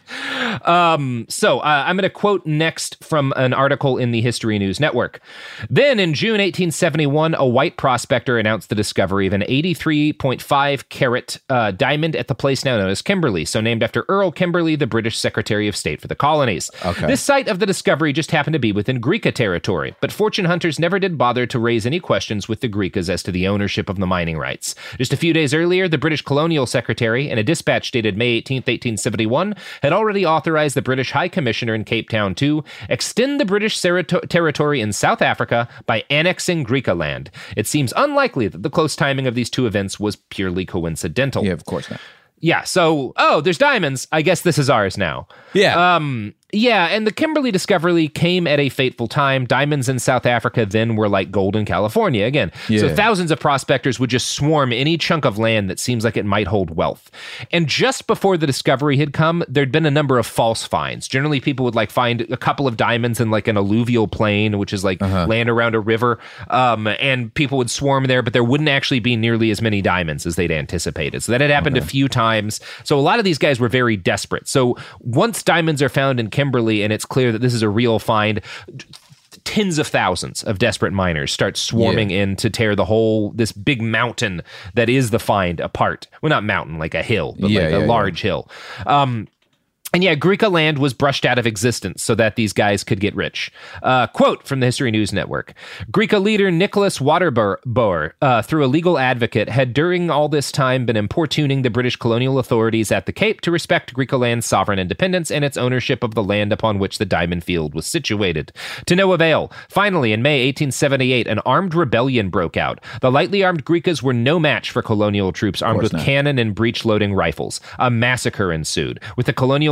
Um, so uh, I'm going to quote next from an article in the History News Network. Then in June eighteen seventy-one, a white prospector announced the discovery of an eighty-three point five carat uh, diamond at the place now known as Kimberley, so named after Earl Kimberley, the British Secretary of State for the Colonies. Okay. This site of the discovery just happened to be within Greeka territory, but fortune hunters never did bother to raise any questions with the Greekas as to the ownership of the mining rights. Just a few days earlier, the British Colonial Secretary, in a dispatch dated May eighteenth, eighteen seventy-one, had already authorized the British High Commissioner in Cape Town to extend the British serato- territory in South Africa by annexing Greekaland. It seems unlikely that the close timing of these two events was purely coincidental. Yeah, of course not. Yeah, so, oh, there's diamonds. I guess this is ours now. Yeah. Um, yeah, and the Kimberley discovery came at a fateful time. Diamonds in South Africa then were like gold in California again. So Yeah. thousands of prospectors would just swarm any chunk of land that seems like it might hold wealth. And just before the discovery had come, there'd been a number of false finds. Generally, people would like find a couple of diamonds in like an alluvial plain, which is like land around a river, um, and people would swarm there, but there wouldn't actually be nearly as many diamonds as they'd anticipated. So that had happened a few times. So a lot of these guys were very desperate. So once diamonds are found in Kimberley and it's clear that this is a real find, tens of thousands of desperate miners start swarming in to tear the whole, this big mountain that is the find apart. Well, not mountain, like a hill, but Yeah, like yeah, a yeah. large hill. Um, And yeah, Greeka land was brushed out of existence so that these guys could get rich. Uh, quote from the History News Network. Greeka leader Nicholas Waterboer, uh, through a legal advocate, had during all this time been importuning the British colonial authorities at the Cape to respect Greeka land's sovereign independence and its ownership of the land upon which the diamond field was situated. To no avail. Finally, in May eighteen seventy-eight, an armed rebellion broke out. The lightly armed Greekas were no match for colonial troops armed with not. cannon and breech-loading rifles. A massacre ensued, with the colonial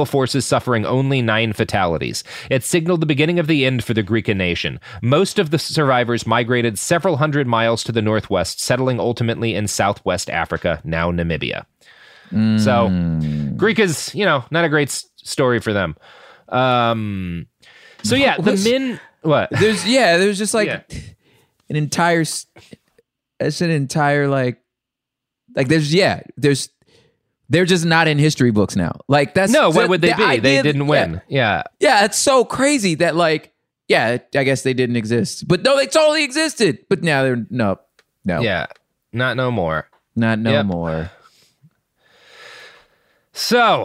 forces suffering only nine fatalities. It signaled the beginning of the end for the Greek nation. Most of the survivors migrated several hundred miles to the northwest, settling ultimately in southwest Africa, now Namibia. Mm. So, Greek is, you know, not a great s- story for them. Um, so yeah, the men... What? There's, yeah, there's just like Yeah. an entire... It's an entire, like... Like, there's, yeah, there's... They're just not in history books now. Like, that's... No, why the- would they the be? idea They that- didn't win. Yeah. Yeah, it's so crazy that, like... Yeah, I guess they didn't exist. But no, they totally existed. But now they're... No. No. Yeah. Not no more. Not no Yep. more. So,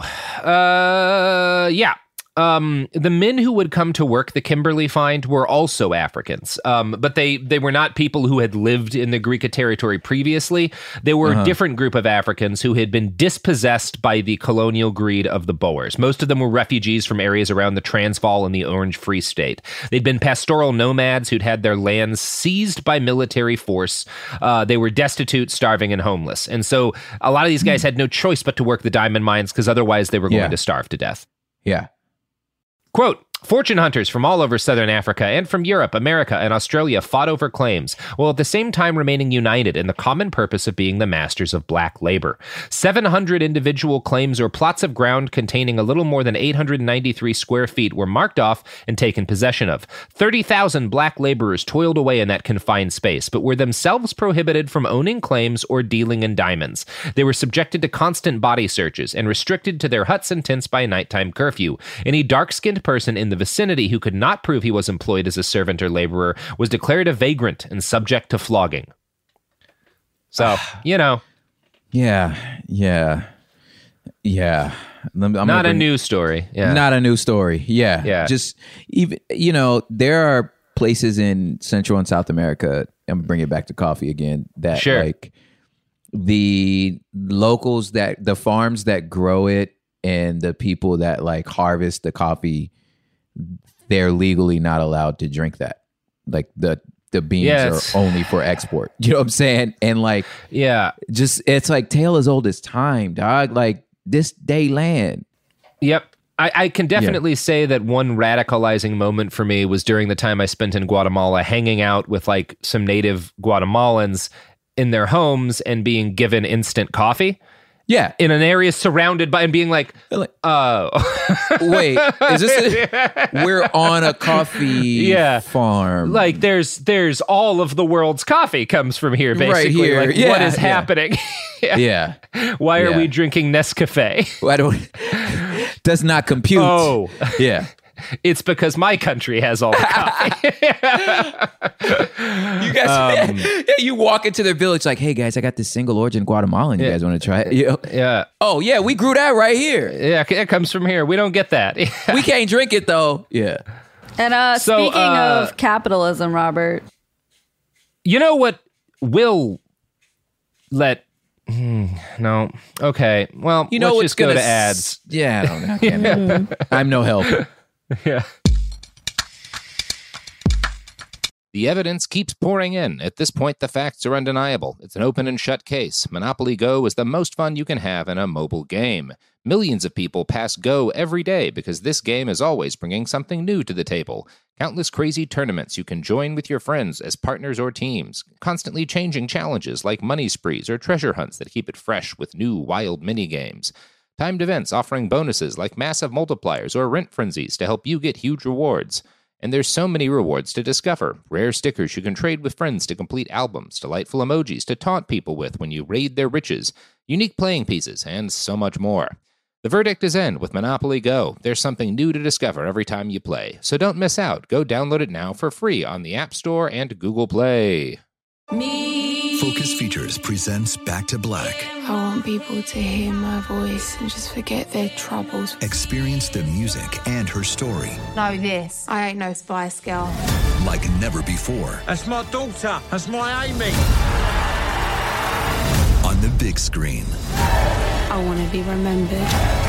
uh, yeah. Um, the men who would come to work the Kimberley find were also Africans, um, but they, they were not people who had lived in the Greek territory previously. They were Uh-huh. a different group of Africans who had been dispossessed by the colonial greed of the Boers. Most of them were refugees from areas around the Transvaal and the Orange Free State. They'd been pastoral nomads who'd had their lands seized by military force. Uh, they were destitute, starving, and homeless. And so a lot of these guys had no choice but to work the diamond mines because otherwise they were going Yeah. to starve to death. Yeah. Quote, fortune hunters from all over southern Africa and from Europe, America, and Australia fought over claims, while at the same time remaining united in the common purpose of being the masters of black labor. seven hundred individual claims or plots of ground containing a little more than eight hundred ninety-three square feet were marked off and taken possession of. thirty thousand black laborers toiled away in that confined space, but were themselves prohibited from owning claims or dealing in diamonds. They were subjected to constant body searches and restricted to their huts and tents by nighttime curfew. Any dark-skinned person in the vicinity who could not prove he was employed as a servant or laborer was declared a vagrant and subject to flogging. So, you know. Yeah. Yeah. Yeah. I'm not gonna a bring- new story. Yeah. Not a new story. Yeah. Yeah. Just even, you know, there are places in Central and South America, I'm gonna bring it back to coffee again, that Sure. like the locals that the farms that grow it and the people that like harvest the coffee, they're legally not allowed to drink that. Like the the beans Yeah, it's- are only for export. You know what I'm saying? And like Yeah. just it's like tale as old as time, dog. Like this day land. Yep. I, I can definitely say that one radicalizing moment for me was during the time I spent in Guatemala hanging out with like some native Guatemalans in their homes and being given instant coffee. Yeah. In an area surrounded by and being like, oh. Wait, is this a, we're on a coffee Yeah. farm. Like there's there's all of the world's coffee comes from here, Right basically. here. Like Yeah, what is yeah. happening? yeah. Yeah. Why are Yeah. we drinking Nescafe? I don't does not compute. Oh. Yeah. It's because my country has all the coffee. You guys Um, yeah, you walk into their village like, hey guys, I got this single origin Guatemalan. You Yeah. guys want to try it? You know? yeah. Oh yeah, we grew that right here. Yeah, it comes from here. We don't get that. We can't drink it though. Yeah. And uh, So, speaking uh, of capitalism, Robert, You know what will let hmm, no. Okay. Well, You know let's what's just go gonna to ads. s- Yeah, I don't know. I can't help. I'm no help. Yeah. The evidence keeps pouring in. At this point, the facts are undeniable. It's an open and shut case. Monopoly Go is the most fun you can have in a mobile game. Millions of people pass Go every day because this game is always bringing something new to the table. Countless crazy tournaments you can join with your friends as partners or teams. Constantly changing challenges like money sprees or treasure hunts that keep it fresh with new wild mini-games. Timed events offering bonuses like massive multipliers or rent frenzies to help you get huge rewards. And there's so many rewards to discover. Rare stickers you can trade with friends to complete albums, delightful emojis to taunt people with when you raid their riches, unique playing pieces, and so much more. The verdict is in with Monopoly Go. There's something new to discover every time you play. So don't miss out. Go download it now for free on the App Store and Google Play. Focus Features presents Back to Black. I want people to hear my voice and just forget their troubles. Experience the music and her story Know this. I ain't no Spice Girl. like never before That's my daughter. That's my Amy. on the big screen. I want to be remembered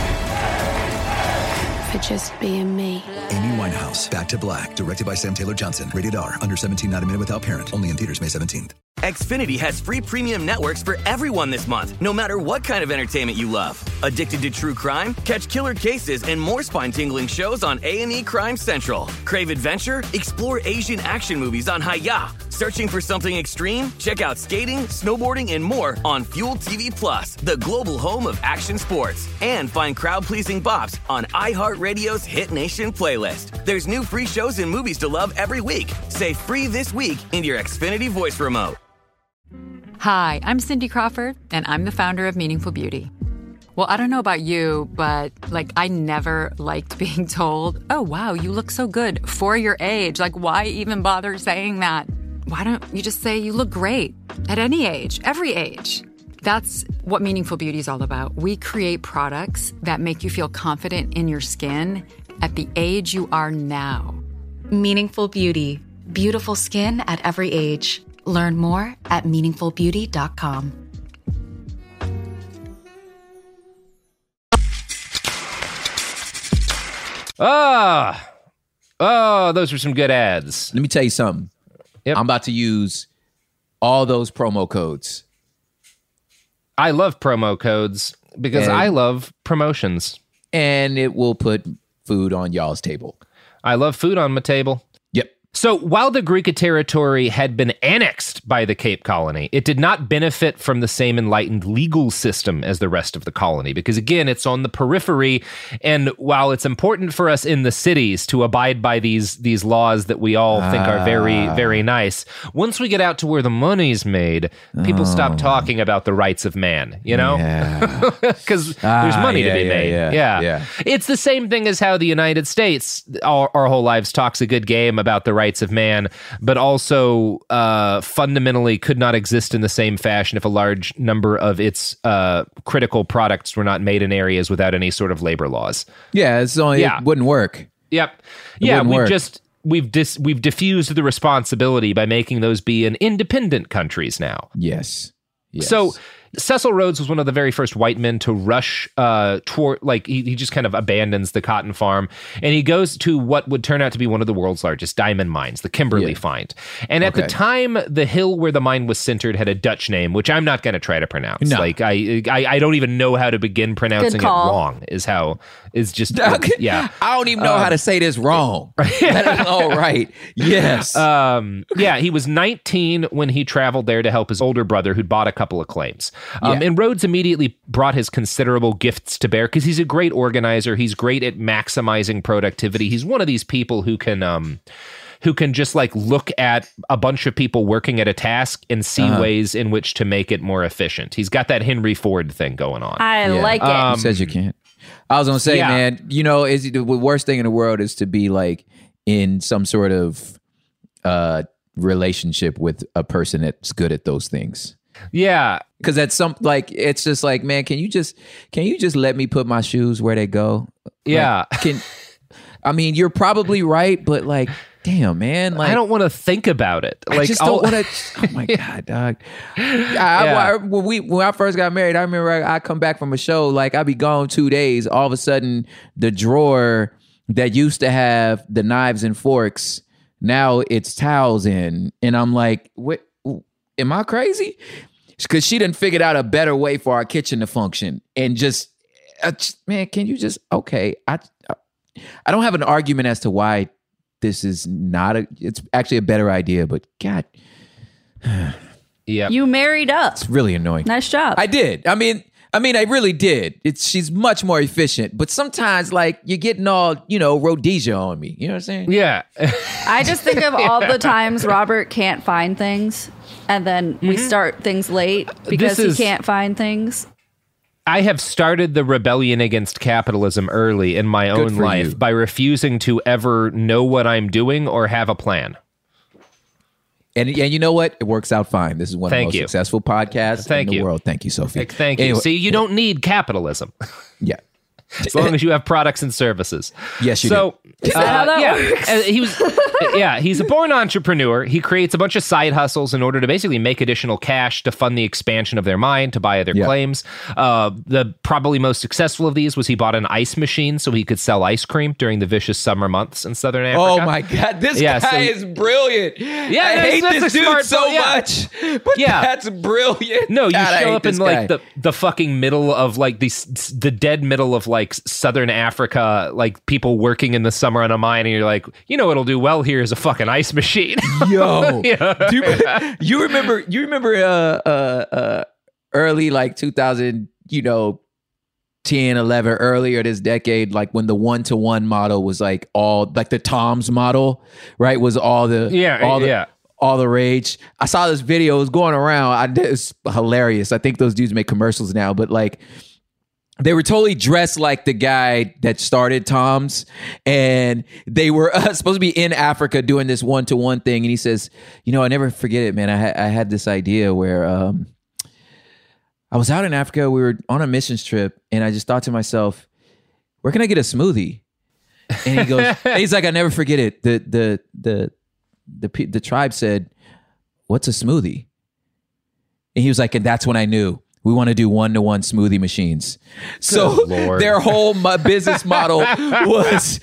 for just being me. Amy Winehouse, Back to Black, directed by Sam Taylor Johnson. Rated R, under seventeen, not admitted without parent. Only in theaters May seventeenth. Xfinity has free premium networks for everyone this month, no matter what kind of entertainment you love. Addicted to true crime? Catch killer cases and more spine-tingling shows on A and E Crime Central. Crave adventure? Explore Asian action movies on Hi-Ya. Searching for something extreme? Check out skating, snowboarding, and more on Fuel T V Plus, the global home of action sports. And find crowd-pleasing bops on iHeartRadio's Hit Nation playlist. There's new free shows and movies to love every week. Say free this week in your Xfinity voice remote. Hi, I'm Cindy Crawford, and I'm the founder of Meaningful Beauty. Well, I don't know about you, but like I never liked being told, oh, wow, you look so good for your age. Like, why even bother saying that? Why don't you just say you look great at any age, every age? That's what Meaningful Beauty is all about. We create products that make you feel confident in your skin at the age you are now. Meaningful Beauty. Beautiful skin at every age. Learn more at meaningful beauty dot com. Ah, oh, those were some good ads. Let me tell you something. Yep. I'm about to use all those promo codes. I love promo codes because And- I love promotions. And it will put food on y'all's table. I love food on my table. Yep. So while the Greek territory had been annexed by the Cape Colony, it did not benefit from the same enlightened legal system as the rest of the colony, because again, it's on the periphery. And while it's important for us in the cities to abide by these these laws that we all think are very, very nice, once we get out to where the money's made, people Oh. stop talking about the rights of man, you know? Because Ah, there's money yeah, to be yeah, made. yeah, Yeah. yeah. It's the same thing as how the United States, our, our whole lives, talks a good game about the rights of man, but also uh, fundamentally could not exist in the same fashion if a large number of its uh, critical products were not made in areas without any sort of labor laws. Yeah, it's only, Yeah. it wouldn't work. Yep. It yeah, wouldn't we've work. just we've dis, we've diffused the responsibility by making those be in independent countries now. Yes. Yes. So Cecil Rhodes was one of the very first white men to rush uh, toward, like, he, he just kind of abandons the cotton farm, and he goes to what would turn out to be one of the world's largest diamond mines, the Kimberley Yeah. find. And at the Okay. time, the hill where the mine was centered had a Dutch name, which I'm not going to try to pronounce. No. Like, I, I I don't even know how to begin pronouncing it call. wrong, is how, is just, yeah. I don't even know Um, how to say this wrong. All right. Yes. Um, yeah, he was nineteen when he traveled there to help his older brother who'd bought a couple of claims. Um, Yeah. And Rhodes immediately brought his considerable gifts to bear because he's a great organizer. He's great at maximizing productivity. He's one of these people who can... Um, who can just like look at a bunch of people working at a task and see Uh-huh. ways in which to make it more efficient. He's got that Henry Ford thing going on. I Yeah. like it. Um, Who says you can't? I was gonna say, yeah. man, you know, is the worst thing in the world is to be like in some sort of uh relationship with a person that's good at those things. Yeah. Because at some like it's just like, man, can you just can you just let me put my shoes where they go? Like, Yeah. can I mean, you're probably right, but like, damn, man, like I don't want to think about it. I Like, just I'll- don't want to. Oh my god, dog! I, I- Yeah. I- when we when I first got married, I remember I, I come back from a show, like I'd be gone two days. All of a sudden, the drawer that used to have the knives and forks, now it's towels in, and I'm like, what? Am I crazy? Because she done figured out a better way for our kitchen to function, and just, I just- man, can you just okay? I I don't have an argument as to why this is not a. It's actually a better idea, but God, yeah. You married up. it's really annoying. Nice job. I did. I mean, I mean, I really did. It's she's much more efficient, but sometimes like you're getting all you know Rhodesia on me. You know what I'm saying? Yeah. I just think of all the times Robert can't find things, and then we start things late because This is- he can't find things. I have started the rebellion against capitalism early in my own for life you. by refusing to ever know what I'm doing or have a plan. And and you know what? It works out fine. This is one Thank of the most you. successful podcasts Thank in the you. world. Thank you, Sophie. Like, thank you. Anyway, See, you don't need capitalism. yeah. as long as you have products and services. Yes, you so, do. Is that how that yeah, works? uh, he was, yeah, he's a born entrepreneur. He creates a bunch of side hustles in order to basically make additional cash to fund the expansion of their mine, to buy other Yeah. claims. Uh, the probably most successful of these was he bought an ice machine so he could sell ice cream during the vicious summer months in Southern Africa. Oh my God, this Yeah, guy so- is brilliant. Yeah, I that's- hate that's this a dude smart so yeah. much, but Yeah. that's brilliant. No, you God, I show hate up in this like guy. the, the fucking middle of like the the dead middle of like Southern Africa, like people working in the summer on a mine, and you're like, you know what'll do well here is a fucking ice machine. Yo, Yeah. do you, you remember? You remember uh, uh, uh, early like two thousand, you know, ten, eleven, earlier this decade, like when the one to one model was like all like the Tom's model, right? Was all the Yeah, all the, yeah. all the rage. I saw this video. It was going around. I it's hilarious. I think those dudes make commercials now, but like. They were totally dressed like the guy that started Tom's, and they were uh, supposed to be in Africa doing this one-to-one thing. And he says, you know, I never forget it, man. I, ha- I had this idea where um, I was out in Africa. We were on a missions trip, and I just thought to myself, where can I get a smoothie? And he goes, and he's like, I never forget it. The the the the pe- the tribe said, what's a smoothie? And he was like, and that's when I knew. We want to do one-to-one smoothie machines. So Lord. their whole mo- business model was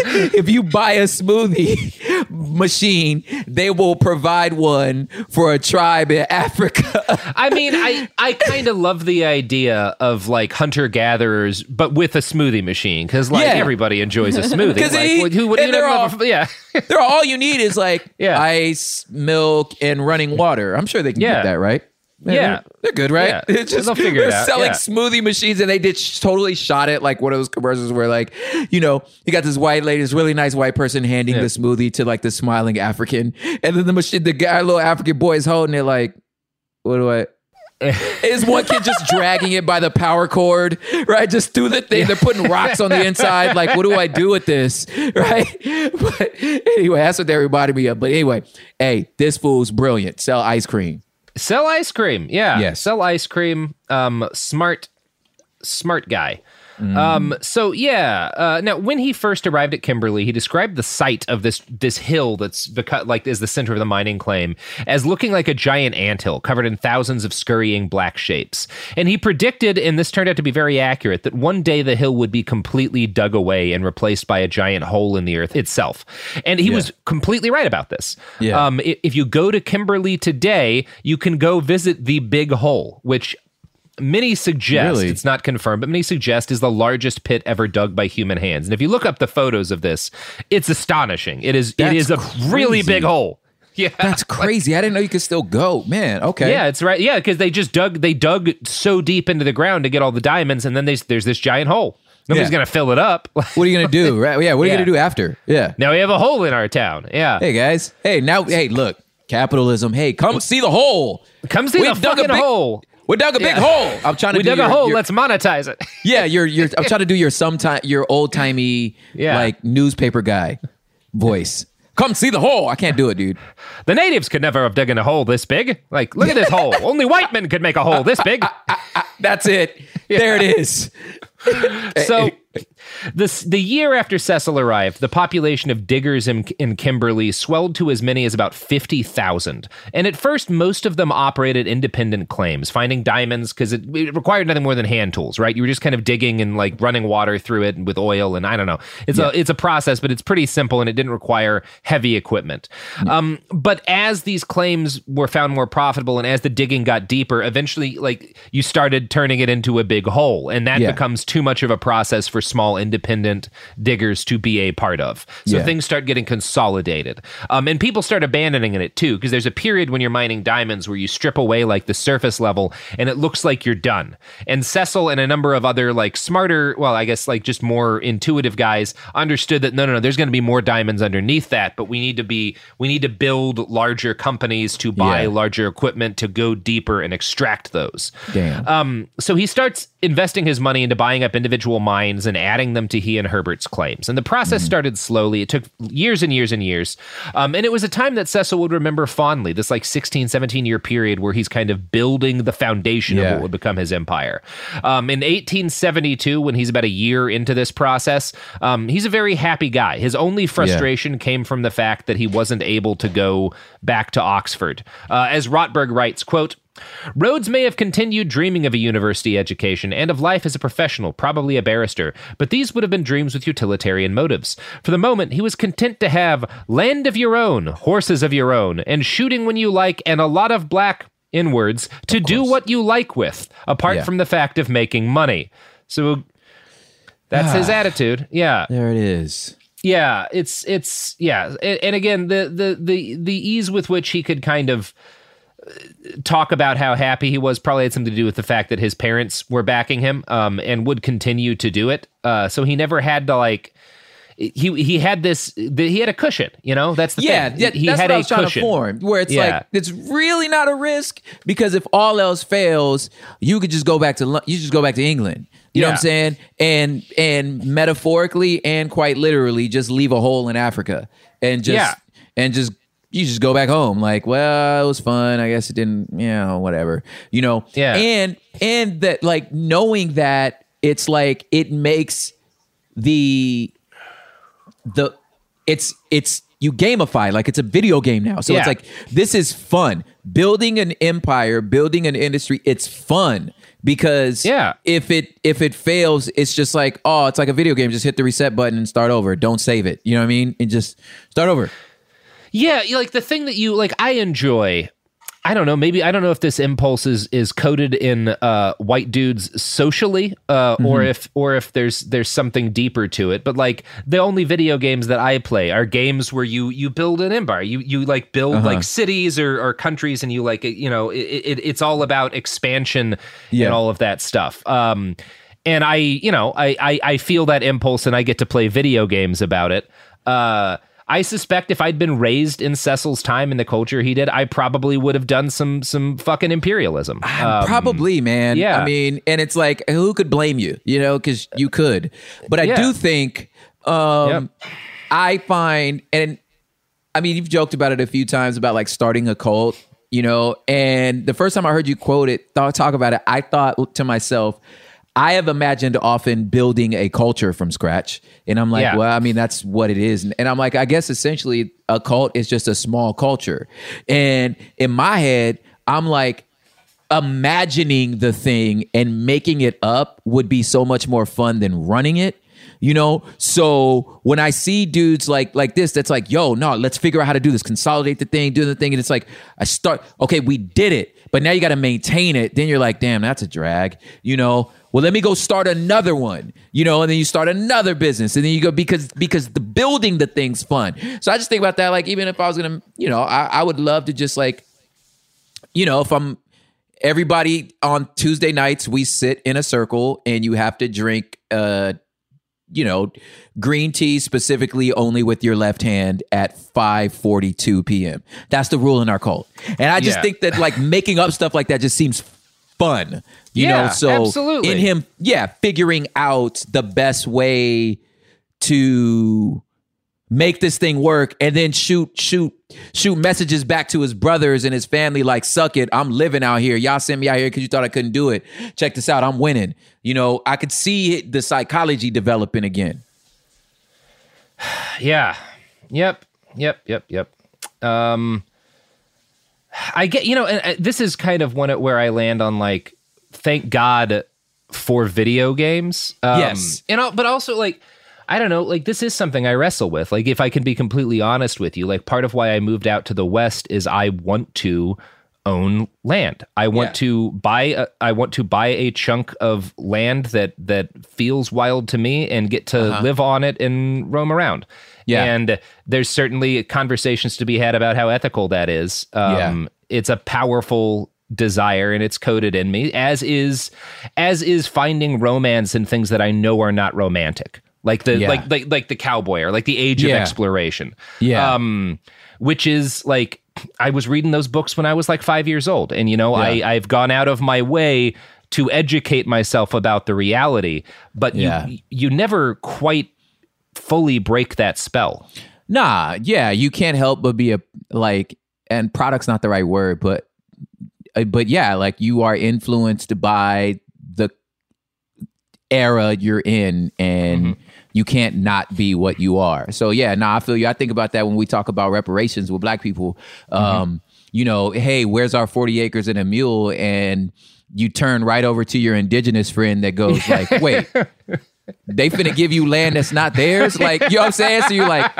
if you buy a smoothie machine, they will provide one for a tribe in Africa. I mean, I, I kind of love the idea of like hunter-gatherers, but with a smoothie machine, because like Yeah. everybody enjoys a smoothie. 'Cause Like, he- who would and you they're never- all- yeah. They're all you need is like Yeah. ice, milk, and running water. I'm sure they can Yeah. get that, right? Yeah. They're, they're good, right? Yeah. It's just, They'll figure it they're out, selling yeah. smoothie machines, and they did sh- totally shot it like one of those commercials where, like, you know, you got this white lady, this really nice white person handing Yeah. the smoothie to like the smiling African, and then the machine, the guy, little African boy is holding it like, what do I? Is one kid just dragging it by the power cord, right? Just do the thing. They're putting rocks on the inside. Like, what do I do with this, right? But anyway, that's what they reminded me of. But anyway, hey, this fool's brilliant. Sell ice cream. Sell ice cream. Yeah. Yes. Sell ice cream. Um, smart, smart guy. Um, so yeah. Uh, now, when he first arrived at Kimberley, he described the site of this this hill that's beca- like is the center of the mining claim as looking like a giant anthill covered in thousands of scurrying black shapes. And he predicted, and this turned out to be very accurate, that one day the hill would be completely dug away and replaced by a giant hole in the earth itself. And he Yeah. was completely right about this. Yeah. Um, i- if you go to Kimberley today, you can go visit the Big Hole, which many suggest, Really? it's not confirmed, but many suggest is the largest pit ever dug by human hands. And if you look up the photos of this, it's astonishing. It is That's it is a really crazy. big hole. Yeah. That's crazy. I didn't know you could still go, man. Okay. Yeah, it's right. Yeah, because they just dug they dug so deep into the ground to get all the diamonds, and then there's there's this giant hole. Nobody's Yeah. gonna fill it up. What are you gonna do? Right? Yeah. What are you Yeah. gonna do after? Yeah. Now we have a hole in our town. Yeah. Hey guys. Hey now. Hey look. Capitalism. Hey, come see the hole. Come see We the dug a fucking big- hole. We dug a big Yeah. hole. I'm trying to. We do dug your, a hole. your- Let's monetize it. Yeah, you're you're. I'm trying to do your sometime your old timey Yeah. like newspaper guy voice. Come see the hole. I can't do it, dude. The natives could never have dug in a hole this big. Like, look at this hole. Only white men could make a hole this big. That's it. There it is. So, this the year after Cecil arrived, the population of diggers in, in Kimberley swelled to as many as about fifty thousand. And at first, most of them operated independent claims, finding diamonds because it, it required nothing more than hand tools, right? You were just kind of digging and like running water through it with oil, and I don't know. It's Yeah. a it's a process, but it's pretty simple, and it didn't require heavy equipment. Um, but as these claims were found more profitable, and as the digging got deeper, eventually, like you started turning it into a big hole, and that Yeah. becomes too much of a process for small independent diggers to be a part of. So Yeah. things start getting consolidated. Um, and people start abandoning it too, because there's a period when you're mining diamonds where you strip away like the surface level and it looks like you're done. And Cecil and a number of other like smarter, well, I guess like just more intuitive guys understood that no, no, no, there's going to be more diamonds underneath that, but we need to be, we need to build larger companies to buy Yeah. larger equipment to go deeper and extract those. Damn. Um, so he starts investing his money into buying up individual mines and adding them to he and Herbert's claims. And the process mm-hmm. started slowly. It took years and years and years. Um, and it was a time that Cecil would remember fondly, this like sixteen, seventeen year period where he's kind of building the foundation yeah. of what would become his empire. Um, in eighteen seventy-two, when he's about a year into this process, um, he's a very happy guy. His only frustration yeah. came from the fact that he wasn't able to go back to Oxford. Uh, as Rotberg writes, quote, Rhodes may have continued dreaming of a university education and of life as a professional, probably a barrister, but these would have been dreams with utilitarian motives. For the moment, he was content to have land of your own, horses of your own, and shooting when you like, and a lot of black, in words, to do what you like with, apart yeah. from the fact of making money. So that's his attitude. Yeah. There it is. Yeah, it's, it's, yeah. And, and again, the, the, the, the ease with which he could kind of talk about how happy he was probably had something to do with the fact that his parents were backing him um, and would continue to do it. Uh, so he never had to like, he he had this, the, he had a cushion, you know, that's the yeah, thing. Yeah, he that's had what a I was trying cushion. to form, where it's yeah. like, it's really not a risk because if all else fails, you could just go back to, you just go back to England. You know yeah. what I'm saying? And, and metaphorically and quite literally just leave a hole in Africa and just, yeah. and just, you just go back home like, well, it was fun. I guess it didn't, you know, whatever, you know? Yeah. And, and that like knowing that it's like, it makes the, the, it's, it's, you gamify, like it's a video game now. So yeah. it's like, this is fun. Building an empire, building an industry, it's fun. Because yeah. if it if it fails, it's just like, oh, it's like a video game. Just hit the reset button and start over. Don't save it. You know what I mean? And just start over. Yeah, like the thing that you like, I enjoy. I don't know. Maybe I don't know if this impulse is is coded in uh, white dudes socially, uh, mm-hmm. or if or if there's there's something deeper to it. But like the only video games that I play are games where you you build an empire. You you like build uh-huh. like cities or, or countries, and you like you know it, it, it's all about expansion yeah. and all of that stuff. Um, and I you know I, I I feel that impulse, and I get to play video games about it. Uh, I suspect if I'd been raised in Cecil's time in the culture he did, I probably would have done some some fucking imperialism. Um, probably, man. Yeah. I mean, and it's like, who could blame you? You know, because you could. But I yeah. do think, um, yep. I find, and I mean, you've joked about it a few times about like starting a cult, you know, and the first time I heard you quote it, thought, talk about it, I thought to myself, I have imagined often building a culture from scratch. And I'm like, yeah. well, I mean, that's what it is. And I'm like, I guess essentially a cult is just a small culture. And in my head, I'm like, imagining the thing and making it up would be so much more fun than running it. You know, so when I see dudes like like this, that's like, yo, no, let's figure out how to do this, consolidate the thing, do the thing. And it's like, I start, okay, we did it, but now you got to maintain it. Then you're like, damn, that's a drag, you know? Well, let me go start another one, you know, and then you start another business and then you go because because the building the thing's fun. So I just think about that. Like, even if I was going to, you know, I, I would love to just like, you know, if I'm everybody on Tuesday nights, we sit in a circle and you have to drink, uh, you know, green tea specifically only with your left hand at five forty-two p.m. That's the rule in our cult. And I just yeah. think that like making up stuff like that just seems fun, you yeah, know? So absolutely. in him, yeah, figuring out the best way to make this thing work and then shoot, shoot, shoot messages back to his brothers and his family like, suck it, I'm living out here. Y'all sent me out here because you thought I couldn't do it. Check this out, I'm winning. You know, I could see the psychology developing again. Yeah. Yep. Yep. Yep. Yep. Um, I get, you know, and this is kind of one where I land on like, thank God for video games. Um, yes. And I'll, but also like, I don't know, like this is something I wrestle with. Like if I can be completely honest with you, like part of why I moved out to the West is I want to own land. I want Yeah. to buy a, I want to buy a chunk of land that that feels wild to me and get to Uh-huh. live on it and roam around. Yeah. And there's certainly conversations to be had about how ethical that is. Um, Yeah. It's a powerful desire and it's coded in me, as is as is finding romance in things that I know are not romantic. Like the Yeah. like, like like the cowboy or like the age Yeah. of exploration. Yeah. Um, which is like I was reading those books when I was like five years old. And you know, Yeah. I, I've gone out of my way to educate myself about the reality, but Yeah. you you never quite fully break that spell. Nah, yeah, you can't help but be a like, and product's not the right word, but uh, but yeah, like you are influenced by the era you're in, and Mm-hmm. you can't not be what you are. So yeah, nah, I feel you. I think about that when we talk about reparations with Black people. Um, Mm-hmm. You know, hey, where's our forty acres and a mule? And you turn right over to your indigenous friend that goes like, wait. They finna give you land that's not theirs, like, you know what I'm saying? So you're like,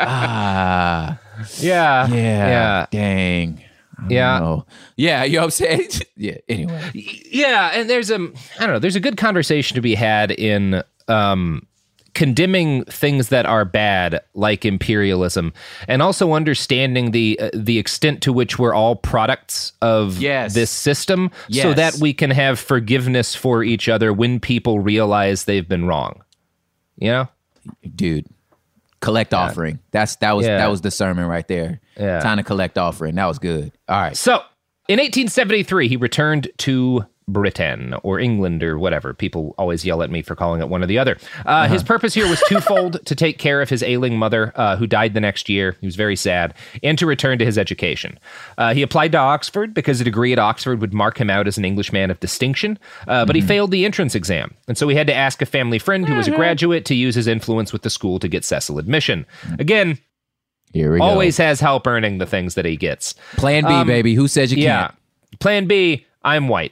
ah, Yeah, yeah, yeah, dang, I don't Yeah. know. yeah. You know what I'm saying? yeah. Anyway, yeah. And there's a I don't know. There's a good conversation to be had in um, condemning things that are bad, like imperialism, and also understanding the uh, the extent to which we're all products of Yes. this system, so Yes. that we can have forgiveness for each other when people realize they've been wrong. You know, dude, collect offering. That's that was Yeah. that was the sermon right there. Yeah. Time to collect offering. That was good. All right. So, in eighteen seventy-three, he returned to Britain or England or whatever. People always yell at me for calling it one or the other. Uh, Uh-huh. His purpose here was twofold: to take care of his ailing mother, uh, who died the next year. He was very sad, and to return to his education. Uh, he applied to Oxford because a degree at Oxford would mark him out as an Englishman of distinction, uh, but Mm-hmm. he failed the entrance exam, and so he had to ask a family friend who was a graduate to use his influence with the school to get Cecil admission. Again, Here we always go. has help earning the things that he gets. Plan B, Um, baby. Who says you Yeah. Plan B, I'm white.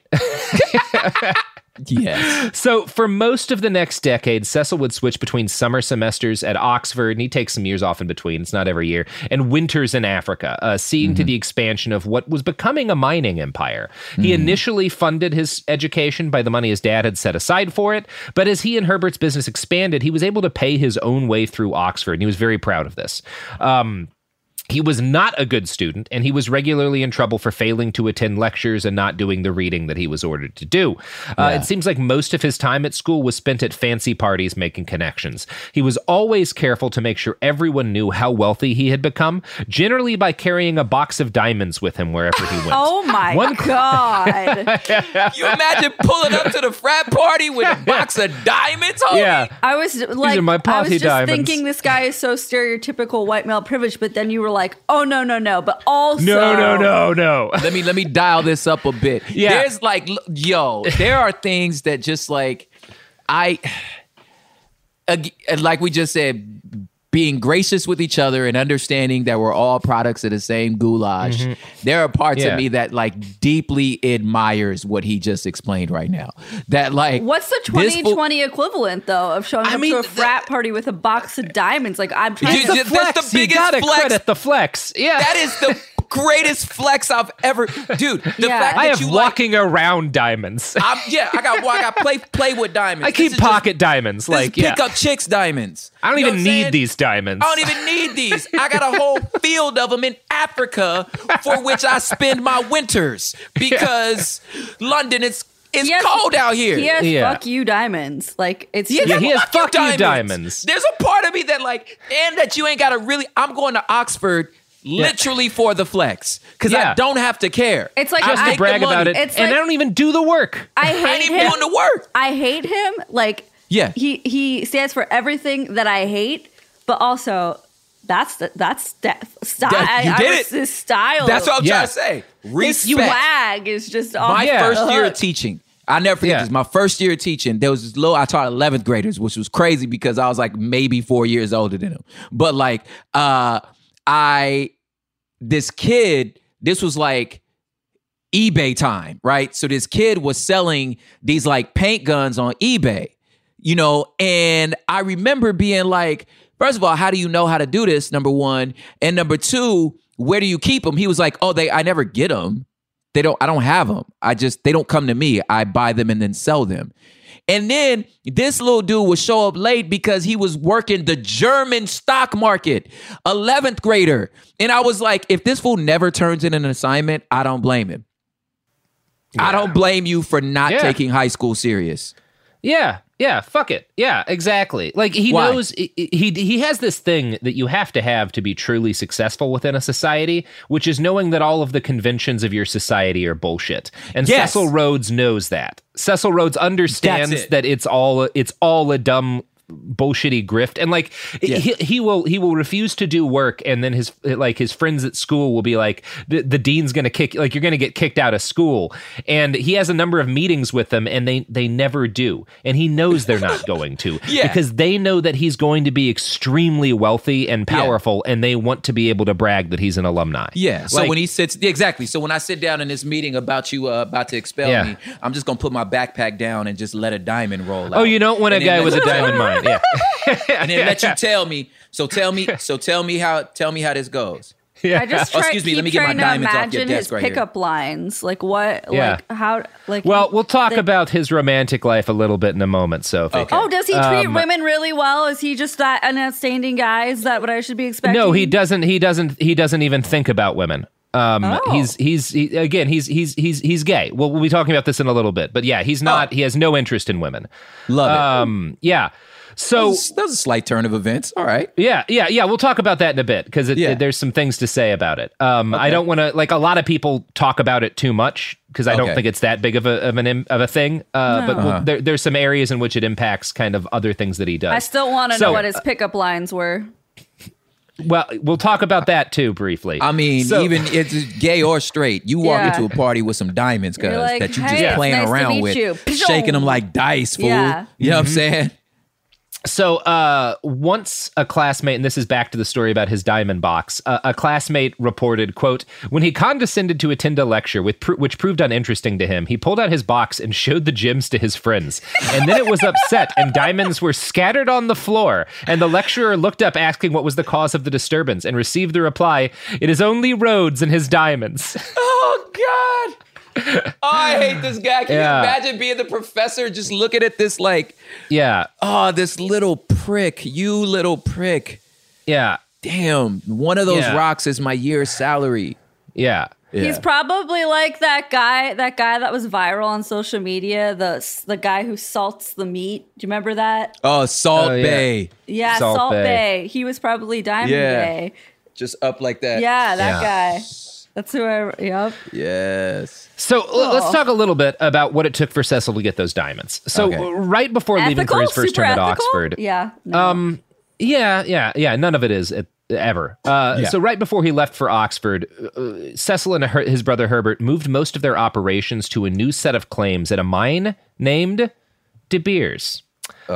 can't? Yes. So for most of the next decade, Cecil would switch between summer semesters at Oxford, and he takes some years off in between, it's not every year, and winters in Africa, uh, seeing to the expansion of what was becoming a mining empire. He initially funded his education by the money his dad had set aside for it, but as he and Herbert's business expanded, he was able to pay his own way through Oxford, and he was very proud of this. Um, He was not a good student, and he was regularly in trouble for failing to attend lectures and not doing the reading that he was ordered to do. Uh, Yeah. It seems like most of his time at school was spent at fancy parties making connections. He was always careful to make sure everyone knew how wealthy he had become, generally by carrying a box of diamonds with him wherever he went. Oh my One- God. You imagine pulling up to the frat party with a box of diamonds, homie? Yeah. I was like, are my I was posse just diamonds. thinking this guy is so stereotypical white male privilege, but then you were like, oh no, no, no. But also, No, no, no, no. let me let me dial this up a bit. Yeah. There's like, l- yo, there are things that just like I, ag- like we just said, being gracious with each other and understanding that we're all products of the same goulash. There are parts Yeah. of me that like deeply admires what he just explained right now. That like, What's the this twenty fool- twenty equivalent though of showing I up mean, to a the- frat party with a box of diamonds? Like I'm trying You- to. you- that's the Flex, you biggest gotta flex. credit the flex. Yeah. That is the greatest flex I've ever, dude. The Yeah. fact that I have you like, walking around diamonds. I'm, yeah, I got, I got play, play with diamonds. I keep This is just- pocket diamonds. This Like, is yeah. pick up chicks diamonds. I don't You know even what I'm need saying? these diamonds. I don't even need these. I got a whole field of them in Africa for which I spend my winters because London is it's He has- cold out here. He has Yeah. fuck you diamonds. Like it's Yeah, Yeah, he has you fuck you diamonds. There's a part of me that like, and that you ain't got to really. I'm going to Oxford literally for the flex because Yeah. I don't have to care. It's like I Just I- to make the brag money. about it, It's and like- I don't even do the work. I I ain't hate even him. doing the work. I hate him. Like Yeah. he he stands for everything that I hate, but also that's the, that's that style. That- you I, did I, it. His style. That's what I'm Yeah. trying to say. His Respect. swag is just off My the first year of hook. teaching, I never forget Yeah. this. My first year of teaching, there was this little, I taught eleventh graders, which was crazy because I was like maybe four years older than them. But like, uh, I, this kid, this was like eBay time, right? So this kid was selling these like paint guns on eBay, you know, and I remember being like, first of all, how do you know how to do this? Number one. And number two, where do you keep them? He was like, oh, they, I never get them. They don't, I don't have them. I just, they don't come to me. I buy them and then sell them. And then this little dude would show up late because he was working the German stock market, eleventh grader. And I was like, if this fool never turns in an assignment, I don't blame him. I don't blame you for not Yeah. taking high school serious. Yeah. Yeah, fuck it. Yeah, exactly. Like he Why? knows he, he he has this thing that you have to have to be truly successful within a society, which is knowing that all of the conventions of your society are bullshit. And Yes. Cecil Rhodes knows that. Cecil Rhodes understands That's it. that it's all it's all a dumb bullshitty grift, and like Yeah. he, he will he will refuse to do work, and then his like his friends at school will be like, the, the dean's gonna kick, like you're gonna get kicked out of school, and he has a number of meetings with them, and they they never do, and he knows they're not going to Yeah. because they know that he's going to be extremely wealthy and powerful, and they want to be able to brag that he's an alumni. Yeah. So Like- when he sits, yeah, exactly. So when I sit down in this meeting about you uh, about to expel Yeah. me, I'm just gonna put my backpack down and just let a diamond roll out. Oh, you don't want a And then guy let with a you tell- diamond mind. Yeah. and then let you tell me. So tell me. So tell me how. Tell me how this goes. Yeah. I just Oh, try, excuse me, keep let me get my trying to diamonds off your imagine desk his right here. pickup lines. Like what? Yeah. Like how? Like Well, we'll talk about his romantic life a little bit in a moment, Sophie. Okay. Oh, does he treat Um, women really well? Is he just that an outstanding guy? Is that what I should be expecting? No, he doesn't. He doesn't. He doesn't even think about women. Um, Oh. he's he's he, again he's he's he's he's gay. Well, we'll be talking about this in a little bit, but yeah, he's not. Oh. He has no interest in women. Love it. Um, yeah. So That was, that was a slight turn of events. All right. yeah, yeah, yeah. We'll talk about that in a bit because Yeah. there's some things to say about it. Um, I Okay. don't want to like a lot of people talk about it too much because I don't Okay. think it's that big of a of an im- of a thing. Uh, But we'll, Uh-huh. there, there's some areas in which it impacts kind of other things that he does. I still want to So- know what his pickup lines were. Well, we'll talk about that too briefly. I mean, So- even if it's gay or straight, you walk Yeah. into a party with some diamonds, cuz You're like, that you "Hey, just it's playing nice to around meet with, you." shaking them like dice, fool. Yeah. You know what I'm saying? So uh, once a classmate, and this is back to the story about his diamond box, uh, a classmate reported, quote, when he condescended to attend a lecture with pr- which proved uninteresting to him, he pulled out his box and showed the gems to his friends. And then it was upset and diamonds were scattered on the floor. And the lecturer looked up asking what was the cause of the disturbance and received the reply, it is only Rhodes and his diamonds. Oh, God. Oh, I hate this guy. Can Yeah. you imagine being the professor just looking at this like, Yeah. oh, this little prick, you little prick. Yeah. Damn, one of those Yeah. rocks is my year's salary. Yeah. He's probably like that guy, that guy that was viral on social media, the the guy who salts the meat. Do you remember that? Oh, Salt Oh, yeah. Bay. Yeah, Salt Salt, Bay. Bay. He was probably Diamond Yeah. Bay. Just up like that. Yeah, that Yeah. guy. That's who I. Yep. Yes. So l- let's talk a little bit about what it took for Cecil to get those diamonds. So Okay. uh, right before leaving Ethical? for his first Super term at ethical? Oxford, Yeah. No. um, yeah, yeah, yeah, none of it is uh, ever. Uh, Yeah. So right before he left for Oxford, uh, Cecil and her- his brother Herbert moved most of their operations to a new set of claims at a mine named De Beers.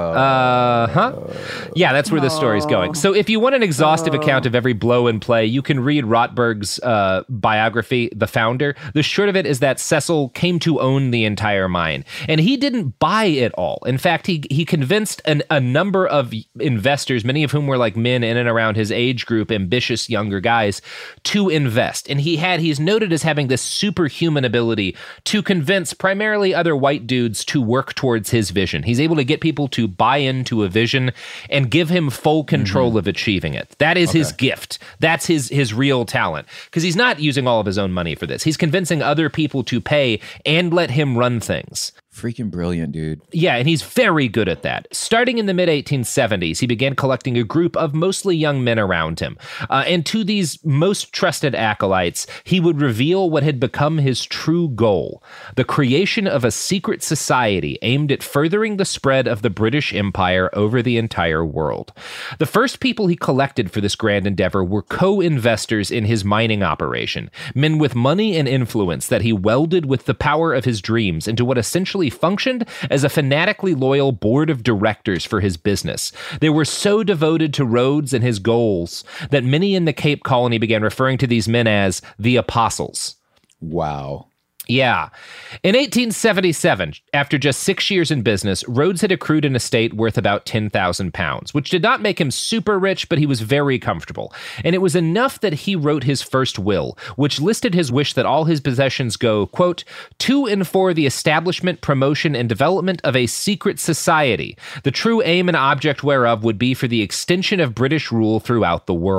Uh huh. Yeah, that's where the story's going. So, if you want an exhaustive account of every blow and play, you can read Rotberg's uh, biography, The Founder. The short of it is that Cecil came to own the entire mine, and he didn't buy it all. In fact, he he convinced an, a number of investors, many of whom were like men in and around his age group, ambitious younger guys, to invest. And he had he's noted as having this superhuman ability to convince primarily other white dudes to work towards his vision. He's able to get people to buy into a vision and give him full control Mm-hmm. of achieving it. That is his gift. That's his his real talent. Because he's not using all of his own money for this. He's convincing other people to pay and let him run things. Freaking brilliant, dude. Yeah, and he's very good at that. Starting in the mid eighteen seventies, he began collecting a group of mostly young men around him. Uh, and to these most trusted acolytes, he would reveal what had become his true goal, the creation of a secret society aimed at furthering the spread of the British Empire over the entire world. The first people he collected for this grand endeavor were co-investors in his mining operation, men with money and influence that he welded with the power of his dreams into what essentially functioned as a fanatically loyal board of directors for his business. They were so devoted to Rhodes and his goals that many in the Cape Colony began referring to these men as the Apostles. Wow. Yeah. In eighteen seventy-seven, after just six years in business, Rhodes had accrued an estate worth about ten thousand pounds, which did not make him super rich, but he was very comfortable. And it was enough that he wrote his first will, which listed his wish that all his possessions go, quote, to and for the establishment, promotion, and development of a secret society, the true aim and object whereof would be for the extension of British rule throughout the world.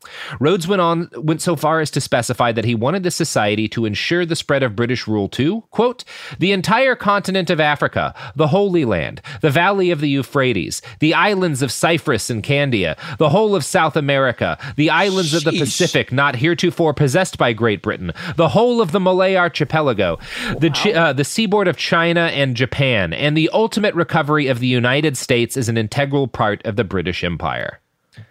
Rhodes went on went so far as to specify that he wanted the society to ensure the spread of British rule to, quote, the entire continent of Africa, the Holy Land, the valley of the Euphrates, the islands of Cyprus and Candia, the whole of South America, the islands of the Sheesh. Pacific not heretofore possessed by Great Britain, the whole of the Malay Archipelago, the, Chi- uh, the seaboard of China and Japan, and the ultimate recovery of the United States as an integral part of the British Empire.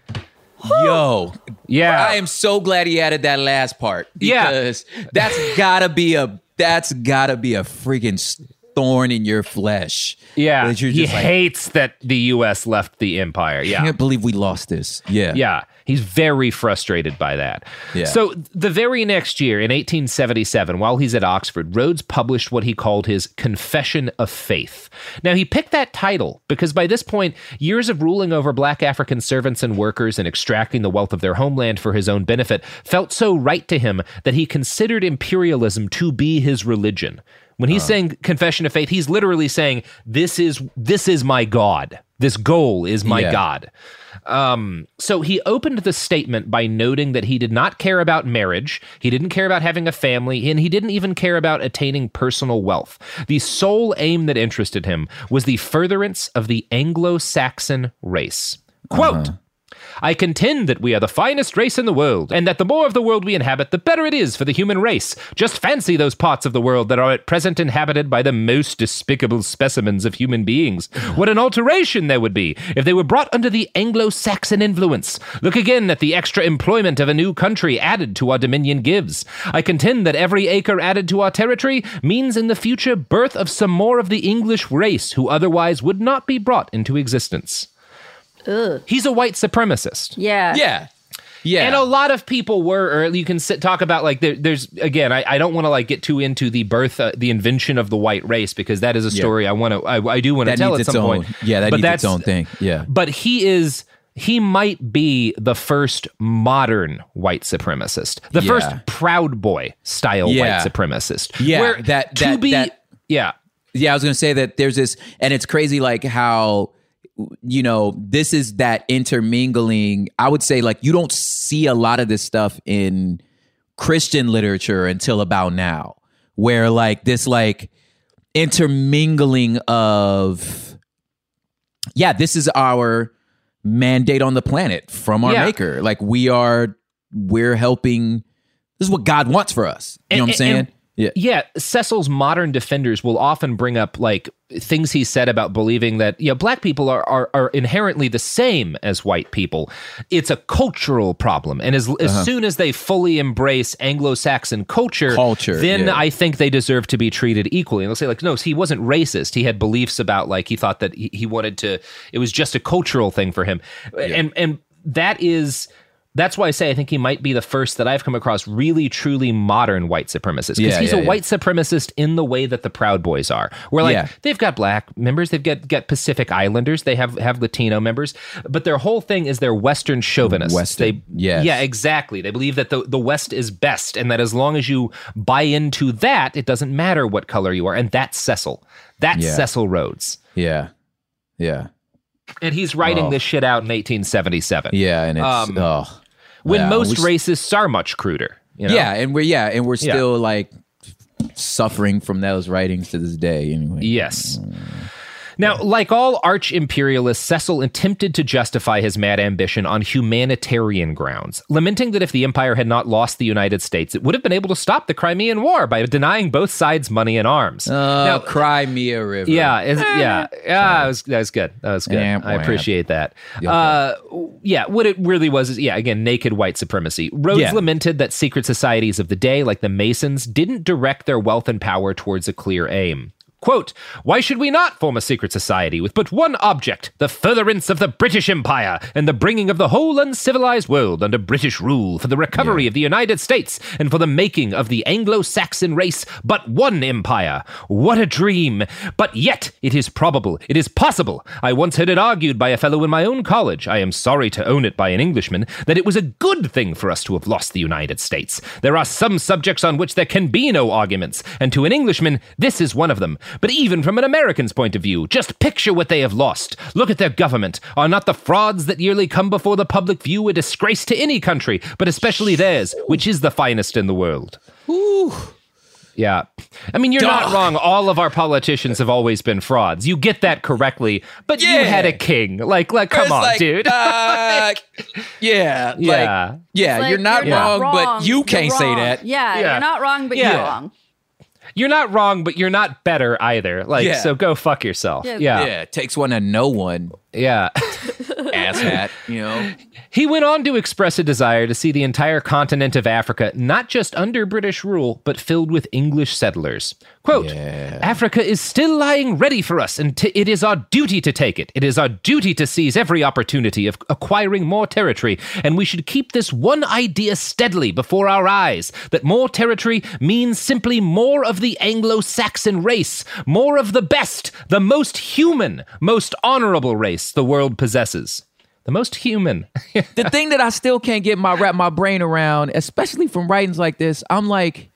Yo, yeah, I am so glad he added that last part because Yeah. that's gotta be a that's gotta be a freaking thorn in your flesh. Yeah, That you're he just like, hates that the U S left the empire. I Yeah, can't believe we lost this. Yeah, yeah, he's very frustrated by that. Yeah. So the very next year, in eighteen seventy-seven, while he's at Oxford, Rhodes published what he called his Confession of Faith. Now, he picked that title because by this point, years of ruling over black African servants and workers and extracting the wealth of their homeland for his own benefit felt so right to him that he considered imperialism to be his religion. When he's uh. saying Confession of Faith, he's literally saying, this is this is my God. This goal is my Yeah. God. Um, so he opened the statement by noting that he did not care about marriage, he didn't care about having a family, and he didn't even care about attaining personal wealth. The sole aim that interested him was the furtherance of the Anglo-Saxon race. Quote, uh-huh. I contend that we are the finest race in the world, and that the more of the world we inhabit, the better it is for the human race. Just fancy those parts of the world that are at present inhabited by the most despicable specimens of human beings. What an alteration there would be if they were brought under the Anglo-Saxon influence. Look again at the extra employment of a new country added to our dominion gives. I contend that every acre added to our territory means in the future birth of some more of the English race who otherwise would not be brought into existence. Ugh. He's a white supremacist. Yeah. Yeah. Yeah. And a lot of people were, or you can sit, talk about like, there, there's, again, I, I don't want to like get too into the birth, uh, the invention of the white race, because that is a story yeah. I want to, I, I do want to tell at some own, point. Yeah, that but needs that's, its own thing. Yeah. But he is, he might be the first modern white supremacist, the yeah. first Proud Boy style yeah. white supremacist. Yeah. Where that, to that, be, that, yeah. Yeah, I was going to say that there's this, and it's crazy like how, you know, this is that intermingling. I would say like you don't see a lot of this stuff in Christian literature until about now, where like this like intermingling of, yeah, this is our mandate on the planet from our yeah. maker. Like we are, we're helping. This is what God wants for us. You and, know what I'm saying? And, Yeah. yeah, Cecil's modern defenders will often bring up like things he said about believing that, you know, black people are are, are inherently the same as white people. It's a cultural problem, and as as uh-huh. soon as they fully embrace Anglo-Saxon culture, culture then yeah. I think they deserve to be treated equally. And they'll say like, no, he wasn't racist. He had beliefs about like he thought that he, he wanted to. It was just a cultural thing for him, yeah. and and that is. That's why I say I think he might be the first that I've come across really, truly modern white supremacist. Because yeah, he's yeah, a yeah. white supremacist in the way that the Proud Boys are. Where like yeah. they've got black members, they've got, got Pacific Islanders, they have, have Latino members, but their whole thing is they're Western chauvinists. Western, they, yes. Yeah, exactly. They believe that the, the West is best, and that as long as you buy into that, it doesn't matter what color you are. And that's Cecil. That's yeah. Cecil Rhodes. Yeah. Yeah. And he's writing oh. this shit out in eighteen seventy-seven. Yeah, and it's... Um, oh. When yeah, most we, racists are much cruder. You know? Yeah, and we're yeah, and we're still yeah. like suffering from those writings to this day. Anyway, yes. Now, like all arch-imperialists, Cecil attempted to justify his mad ambition on humanitarian grounds, lamenting that if the empire had not lost the United States, it would have been able to stop the Crimean War by denying both sides money and arms. Oh, now, Crimea River. Yeah, is, yeah, yeah. That was, that was good. That was good. I appreciate that. Okay. Uh, yeah, what it really was is, yeah, again, naked white supremacy. Rhodes yeah. lamented that secret societies of the day, like the Masons, didn't direct their wealth and power towards a clear aim. Quote, why should we not form a secret society with but one object, the furtherance of the British Empire and the bringing of the whole uncivilized world under British rule for the recovery yeah. of the United States and for the making of the Anglo-Saxon race but one empire? What a dream! But yet it is probable, it is possible. I once heard it argued by a fellow in my own college, I am sorry to own it by an Englishman, that it was a good thing for us to have lost the United States. There are some subjects on which there can be no arguments, and to an Englishman, this is one of them. But even from an American's point of view, just picture what they have lost. Look at their government. Are not the frauds that yearly come before the public view a disgrace to any country, but especially theirs, which is the finest in the world? Ooh. Yeah. I mean, you're Duh. not wrong. All of our politicians have always been frauds. You get that correctly, but Yeah. you had a king. Like, like, come It's on, like, dude. Uh, yeah. Yeah. Like, yeah, It's like, you're not you're wrong, not but wrong, you you're can't say wrong. that. Yeah, Yeah. you're not wrong, but Yeah. you're wrong. You're not wrong, but you're not better either. Like, Yeah. so go fuck yourself. Yeah. Yeah. Yeah, it takes one to know one, Yeah. asshat, you know? He went on to express a desire to see the entire continent of Africa not just under British rule, but filled with English settlers. Quote, Africa is still lying ready for us, and t- it is our duty to take it. It is our duty to seize every opportunity of acquiring more territory, and we should keep this one idea steadily before our eyes, that more territory means simply more of the Anglo-Saxon race, more of the best, the most human, most honorable race the world possesses. The most human. The thing that I still can't get my wrap my brain around, especially from writings like this, I'm like,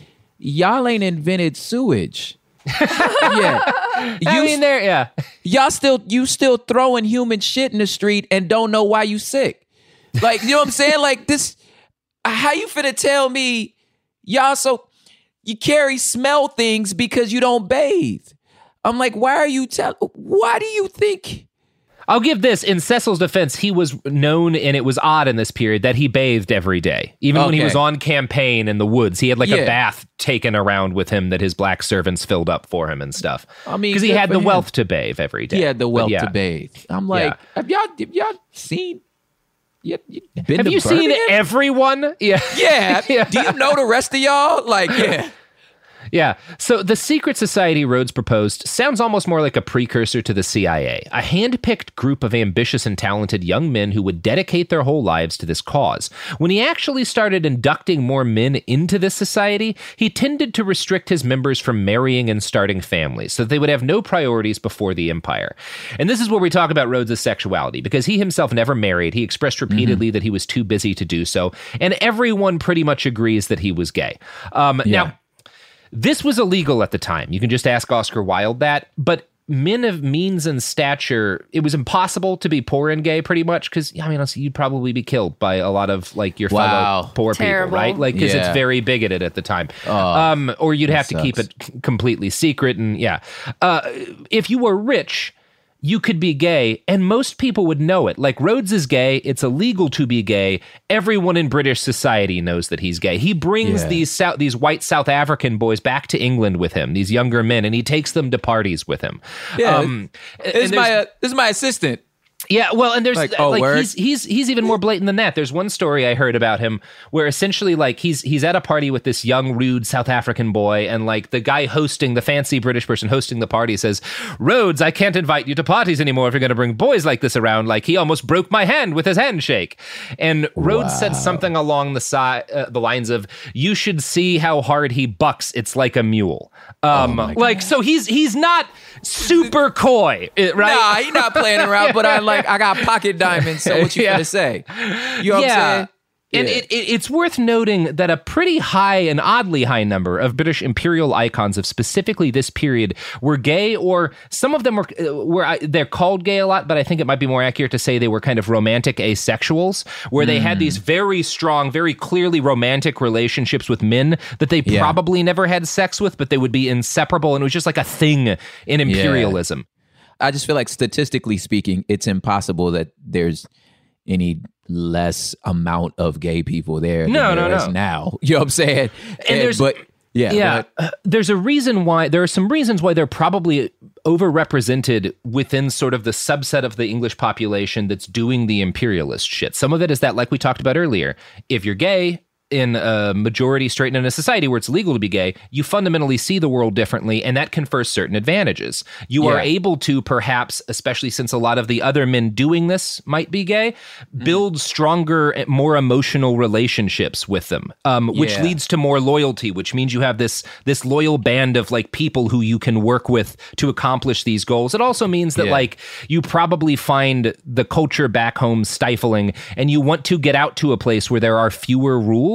y'all ain't invented sewage. Yeah. I mean, there, yeah. Y'all still, you still throwing human shit in the street and don't know why you sick. Like, you know what I'm saying? Like this, how you finna tell me y'all so, you carry smell things because you don't bathe? I'm like, why are you tell? Why do you think? I'll give this, in Cecil's defense, he was known, and it was odd in this period, that he bathed every day. Even when he Okay. was on campaign in the woods, he had like Yeah. a bath taken around with him that his black servants filled up for him and stuff. I mean, because he good had for the him. wealth to bathe every day. He had the But wealth yeah. to bathe. I'm like, Yeah. have y'all, have y'all seen? You, you been Have to you seen Birmingham? everyone? Yeah. Yeah. Yeah. Do you know the rest of y'all? Like, yeah. Yeah. So the secret society Rhodes proposed sounds almost more like a precursor to the C I A, a hand-picked group of ambitious and talented young men who would dedicate their whole lives to this cause. When he actually started inducting more men into this society, he tended to restrict his members from marrying and starting families so that they would have no priorities before the empire. And this is where we talk about Rhodes' sexuality, because he himself never married. He expressed repeatedly mm-hmm. that he was too busy to do so, and everyone pretty much agrees that he was gay. Um, Yeah. Now, this was illegal at the time. You can just ask Oscar Wilde that. But men of means and stature, it was impossible to be poor and gay pretty much because, I mean, honestly, you'd probably be killed by a lot of like your Wow. fellow poor Terrible. people, right? Like, because Yeah. it's very bigoted at the time. Oh, um, or you'd have to sucks. keep it c- completely secret. And yeah, uh, if you were rich, you could be gay, and most people would know it. Like, Rhodes is gay. It's illegal to be gay. Everyone in British society knows that he's gay. He brings Yeah. these South, these white South African boys back to England with him, these younger men, and he takes them to parties with him. Yeah. Um, This and is there's- my, uh, this is my assistant. yeah, well, and there's Like, like, oh, word? he's he's he's even more blatant than that. There's one story I heard about him where essentially like he's he's at a party with this young rude South African boy, and like the guy hosting, the fancy British person hosting the party says, "Rhodes, I can't invite you to parties anymore if you're going to bring boys like this around. Like, he almost broke my hand with his handshake." And Rhodes Wow. said something along the side uh, the lines of, "You should see how hard he bucks. It's like a mule." Um, Oh my like so he's he's not super coy, uh, right? Nah, he not playing around, but I like, I got pocket diamonds, so what you Yeah. gonna say? You know what I'm saying? And Yeah. it, it, it's worth noting that a pretty high and oddly high number of British imperial icons of specifically this period were gay, or some of them were, uh, were I, they're called gay a lot, but I think it might be more accurate to say they were kind of romantic asexuals, where they had these very strong, very clearly romantic relationships with men that they Yeah. probably never had sex with, but they would be inseparable, and it was just like a thing in imperialism. I just feel like statistically speaking, it's impossible that there's any less amount of gay people there No, than no, there is no. now. You know what I'm saying? And there's- but yeah, go Yeah, ahead. uh, there's a reason why, there are some reasons why they're probably overrepresented within sort of the subset of the English population that's doing the imperialist shit. Some of it is that, like we talked about earlier, if you're gay, in a majority straight in a society where it's legal to be gay, you fundamentally see the world differently, and that confers certain advantages. You are Yeah. able to perhaps, especially since a lot of the other men doing this might be gay, build stronger, more emotional relationships with them, um, which Yeah. leads to more loyalty, which means you have this this loyal band of like people who you can work with to accomplish these goals. It also means that Yeah. like you probably find the culture back home stifling, and you want to get out to a place where there are fewer rules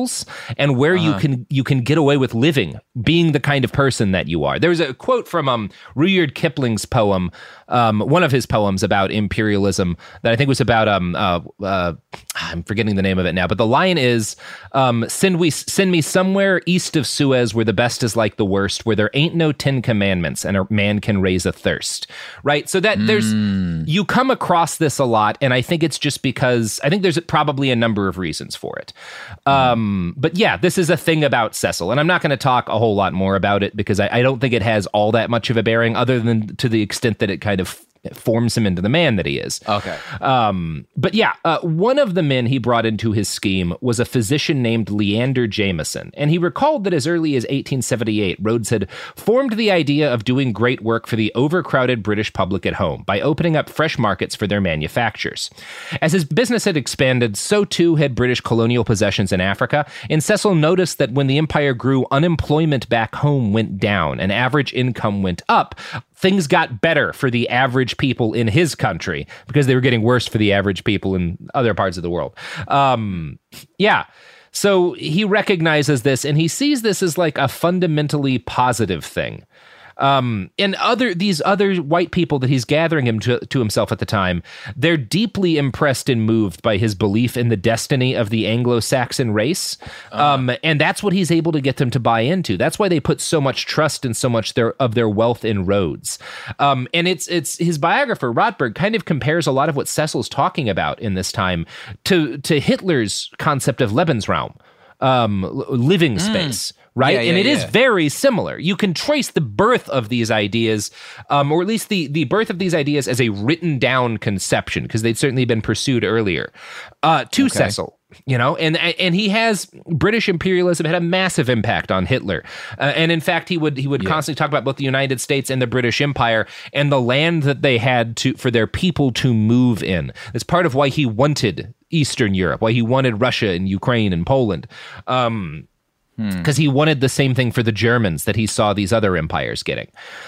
rules and where uh-huh. you can you can get away with living, being the kind of person that you are. There's a quote from um, Rudyard Kipling's poem, um, one of his poems about imperialism that I think was about, um, uh, uh, I'm forgetting the name of it now, but the line is, um, send, we, send me somewhere east of Suez where the best is like the worst, where there ain't no Ten Commandments and a man can raise a thirst, right? So that mm. there's, you come across this a lot, and I think it's just because, I think there's probably a number of reasons for it. Um, but yeah, this is a thing about Cecil, and I'm not going to talk a whole lot more about it because I, I don't think it has all that much of a bearing other than to the extent that it kind of forms him into the man that he is. Okay. Um, but yeah, uh, one of the men he brought into his scheme was a physician named Leander Jameson, and he recalled that as early as eighteen seventy-eight, Rhodes had formed the idea of doing great work for the overcrowded British public at home by opening up fresh markets for their manufactures. As his business had expanded, so too had British colonial possessions in Africa, and Cecil noticed that when the empire grew, unemployment back home went down and average income went up. Things got better for the average people in his country because they were getting worse for the average people in other parts of the world. Um, yeah. So he recognizes this, and he sees this as like a fundamentally positive thing. Um, and other these other white people that he's gathering him to, to himself at the time, they're deeply impressed and moved by his belief in the destiny of the Anglo-Saxon race. Um, uh. And that's what he's able to get them to buy into. That's why they put so much trust and so much their, of their wealth in Rhodes. Um, and it's it's his biographer, Rotberg, kind of compares a lot of what Cecil's talking about in this time to, to Hitler's concept of Lebensraum, um, living space. Mm. Right. Yeah, yeah, and it yeah. is very similar. You can trace the birth of these ideas, um, or at least the, the birth of these ideas as a written down conception, because they'd certainly been pursued earlier, uh, to okay. Cecil. You know, and and he has British imperialism had a massive impact on Hitler, uh, and in fact, he would he would yeah. constantly talk about both the United States and the British Empire and the land that they had to for their people to move in. It's part of why he wanted Eastern Europe, why he wanted Russia and Ukraine and Poland. Um, Because he wanted the same thing for the Germans that he saw these other empires getting.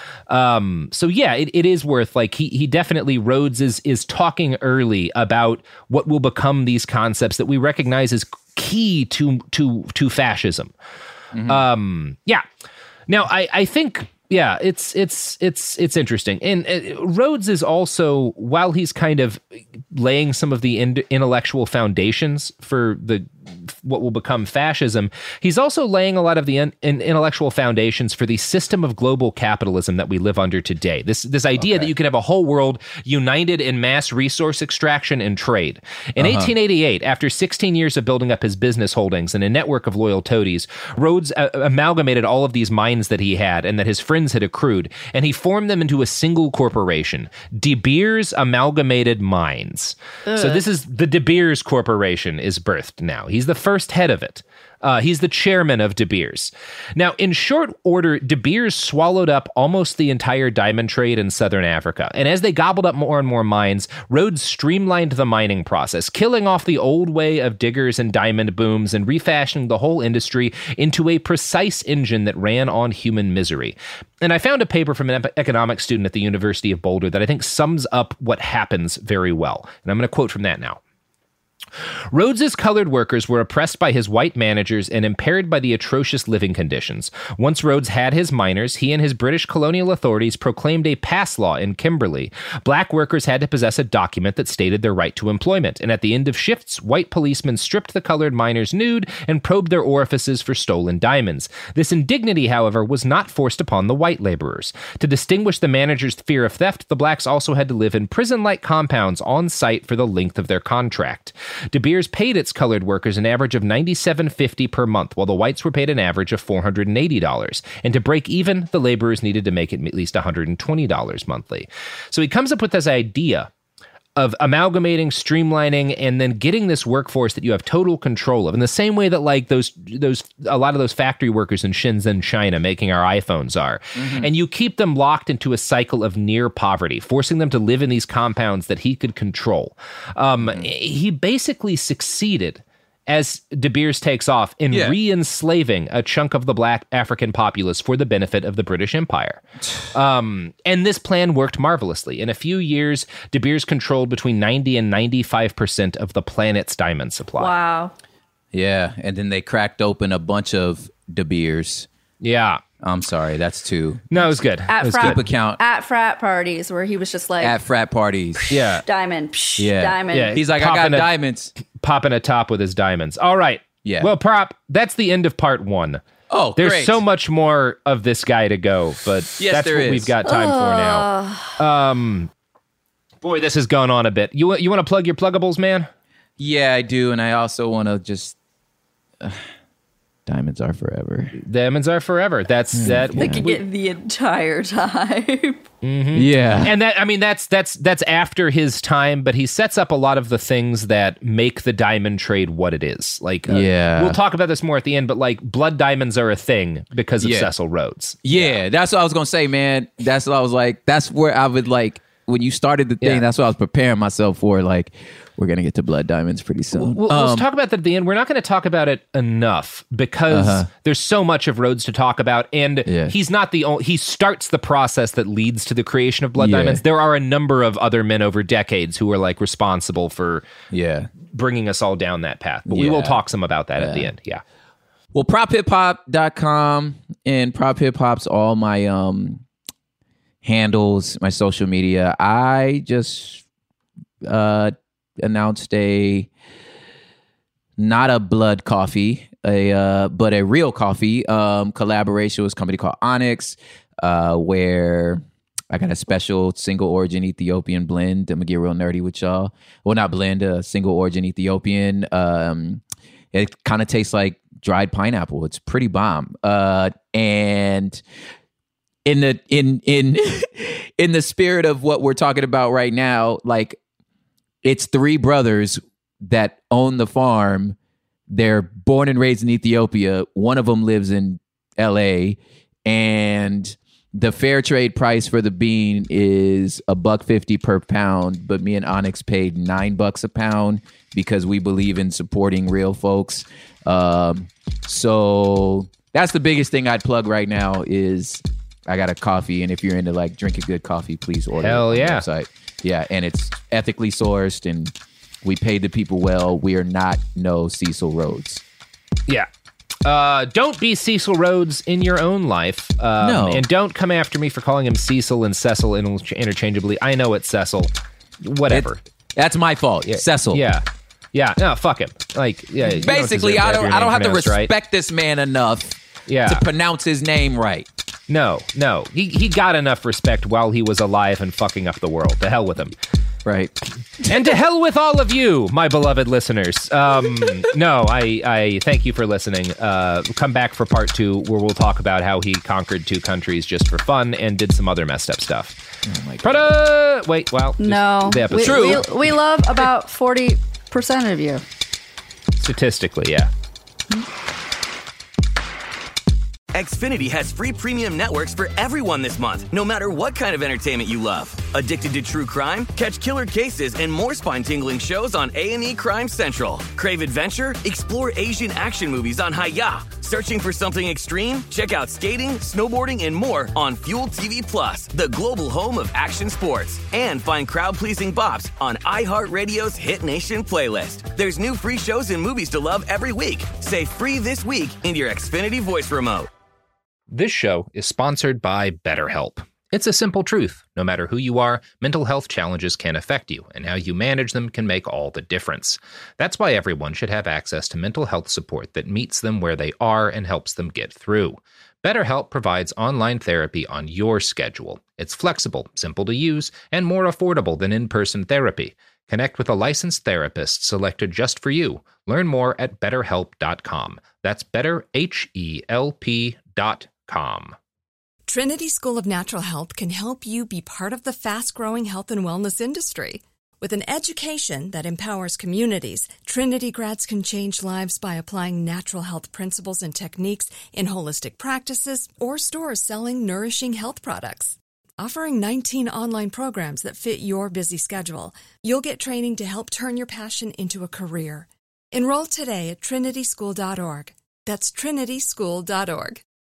Um, so yeah, it, it is worth like he he definitely Rhodes is is talking early about what will become these concepts that we recognize as key to to to fascism. Mm-hmm. Um, yeah. Now I I think. Yeah, it's it's it's it's interesting. And uh, Rhodes is also, while he's kind of laying some of the in- intellectual foundations for the what will become fascism, he's also laying a lot of the in- in intellectual foundations for the system of global capitalism that we live under today. This this idea okay. that you can have a whole world united in mass resource extraction and trade. In uh-huh. eighteen eighty-eight, after sixteen years of building up his business holdings and a network of loyal toadies, Rhodes uh, amalgamated all of these mines that he had and that his friends had accrued, and he formed them into a single corporation, De Beers Amalgamated Mines. Ugh. So this is the De Beers Corporation is birthed now. He's the first head of it. Uh, he's the chairman of De Beers. Now, in short order, De Beers swallowed up almost the entire diamond trade in southern Africa. And as they gobbled up more and more mines, Rhodes streamlined the mining process, killing off the old way of diggers and diamond booms and refashioning the whole industry into a precise engine that ran on human misery. And I found a paper from an economics student at the University of Boulder that I think sums up what happens very well. And I'm going to quote from that now. Rhodes's colored workers were oppressed by his white managers and impaired by the atrocious living conditions. Once Rhodes had his miners, he and his British colonial authorities proclaimed a pass law in Kimberley. Black workers had to possess a document that stated their right to employment, and at the end of shifts, white policemen stripped the colored miners nude and probed their orifices for stolen diamonds. This indignity, however, was not forced upon the white laborers. To distinguish the managers' fear of theft, the blacks also had to live in prison-like compounds on site for the length of their contract. De Beers paid its colored workers an average of ninety-seven fifty per month, while the whites were paid an average of four hundred eighty dollars. And to break even, the laborers needed to make it at least one hundred twenty dollars monthly. So he comes up with this idea of amalgamating, streamlining, and then getting this workforce that you have total control of. In the same way that like those those a lot of those factory workers in Shenzhen, China, making our iPhones are. Mm-hmm. And you keep them locked into a cycle of near poverty, forcing them to live in these compounds that he could control. Um, mm-hmm. He basically succeeded as De Beers takes off in yeah. re-enslaving a chunk of the black African populace for the benefit of the British Empire. Um, and this plan worked marvelously. In a few years, De Beers controlled between ninety and ninety-five percent of the planet's diamond supply. Wow. Yeah, and then they cracked open a bunch of De Beers. Yeah. I'm sorry, that's two. No, it was good. At it was frat, good. Account. At frat parties where he was just like... At frat parties. Yeah. Diamond. Psh, Yeah. Diamond. Yeah. He's like, I Popping got a- diamonds. Popping a top with his diamonds. All right. Yeah. Well, Prop, that's the end of part one. Oh, There's great. so much more of this guy to go, but Yes, that's there what is. we've got time for now. Um, boy, this has gone on a bit. You you want to plug your pluggables, man? Yeah, I do, and I also want to just... Uh, diamonds are forever. Diamonds are forever. That's that. They could get the entire time. Yeah. And that, I mean, that's that's that's after his time, but he sets up a lot of the things that make the diamond trade what it is. Like, uh, Yeah. we'll talk about this more at the end, but like, blood diamonds are a thing because of Yeah. Cecil Rhodes. Yeah, that's what I was going to say, man. That's what I was like, that's where I would like, when you started the thing, Yeah. that's what I was preparing myself for. Like, we're going to get to blood diamonds pretty soon. We'll, Um, let's talk about that at the end. We're not going to talk about it enough because Uh-huh. there's so much of Rhodes to talk about, and Yeah. he's not the only. He starts the process that leads to the creation of blood Yeah. diamonds. There are a number of other men over decades who are like responsible for yeah. bringing us all down that path. But we will Yeah. talk some about that at the end. Yeah. Well, prop hip hop dot com and Prop Hip Hop's all my um handles, my social media. I just uh announced a not a blood coffee, a uh but a real coffee um collaboration with a company called Onyx, uh where I got a special single origin Ethiopian blend. I'm gonna get real nerdy with y'all. Well, not blend, a single origin Ethiopian. Um it kind of tastes like dried pineapple. It's pretty bomb. Uh and in the in in in the spirit of what we're talking about right now, like, it's three brothers that own the farm. They're born and raised in Ethiopia. One of them lives in L A, and the fair trade price for the bean is a buck fifty per pound. But me and Onyx paid nine bucks a pound because we believe in supporting real folks. Um, so that's the biggest thing I'd plug right now is I got a coffee, and if you're into like drinking good coffee, please order Hell it on yeah. the website. Yeah, and it's ethically sourced, and we paid the people well. We are not no Cecil Rhodes. Yeah. Uh, don't be Cecil Rhodes in your own life. Um, No. And don't come after me for calling him Cecil and Cecil inter- interchangeably. I know it's Cecil. Whatever. It's- that's my fault. Yeah. Cecil. Yeah. Yeah. No, fuck him. Like, yeah. you don't Basically, deserve to I don't. your I don't name have to pronounced respect right. this man enough Yeah. to pronounce his name right. No, no. He he got enough respect while he was alive and fucking up the world. To hell with him. Right. And to hell with all of you, my beloved listeners. Um, no, I, I thank you for listening. Uh, come back for part two, where we'll talk about how he conquered two countries just for fun and did some other messed up stuff. Oh my God. Prada! Wait, well, No. the We, episode. we, we love about forty percent of you. Statistically, yeah. Xfinity has free premium networks for everyone this month, no matter what kind of entertainment you love. Addicted to true crime? Catch killer cases and more spine-tingling shows on A and E Crime Central. Crave adventure? Explore Asian action movies on Hayya. Searching for something extreme? Check out skating, snowboarding, and more on Fuel T V Plus, the global home of action sports. And find crowd-pleasing bops on iHeartRadio's Hit Nation playlist. There's new free shows and movies to love every week. Say free this week in your Xfinity voice remote. This show is sponsored by BetterHelp. It's a simple truth. No matter who you are, mental health challenges can affect you, and how you manage them can make all the difference. That's why everyone should have access to mental health support that meets them where they are and helps them get through. BetterHelp provides online therapy on your schedule. It's flexible, simple to use, and more affordable than in-person therapy. Connect with a licensed therapist selected just for you. Learn more at better help dot com. That's better H E L P dot com. Trinity School of Natural Health can help you be part of the fast-growing health and wellness industry. With an education that empowers communities, Trinity grads can change lives by applying natural health principles and techniques in holistic practices or stores selling nourishing health products. Offering nineteen online programs that fit your busy schedule, you'll get training to help turn your passion into a career. Enroll today at trinity school dot org. That's trinity school dot org.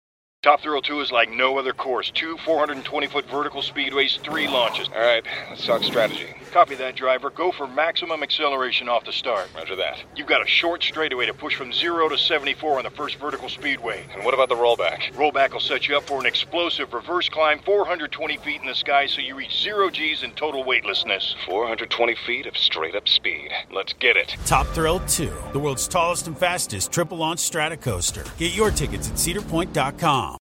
Top Thrill two is like no other course. Two four hundred twenty foot vertical speedways, three launches. All right, let's talk strategy. Copy that, driver. Go for maximum acceleration off the start. Roger that. You've got a short straightaway to push from zero to seventy-four on the first vertical speedway. And what about the rollback? Rollback will set you up for an explosive reverse climb four hundred twenty feet in the sky so you reach zero G's in total weightlessness. four hundred twenty feet of straight-up speed. Let's get it. Top Thrill two, the world's tallest and fastest triple-launch strata coaster. Get your tickets at cedar point dot com.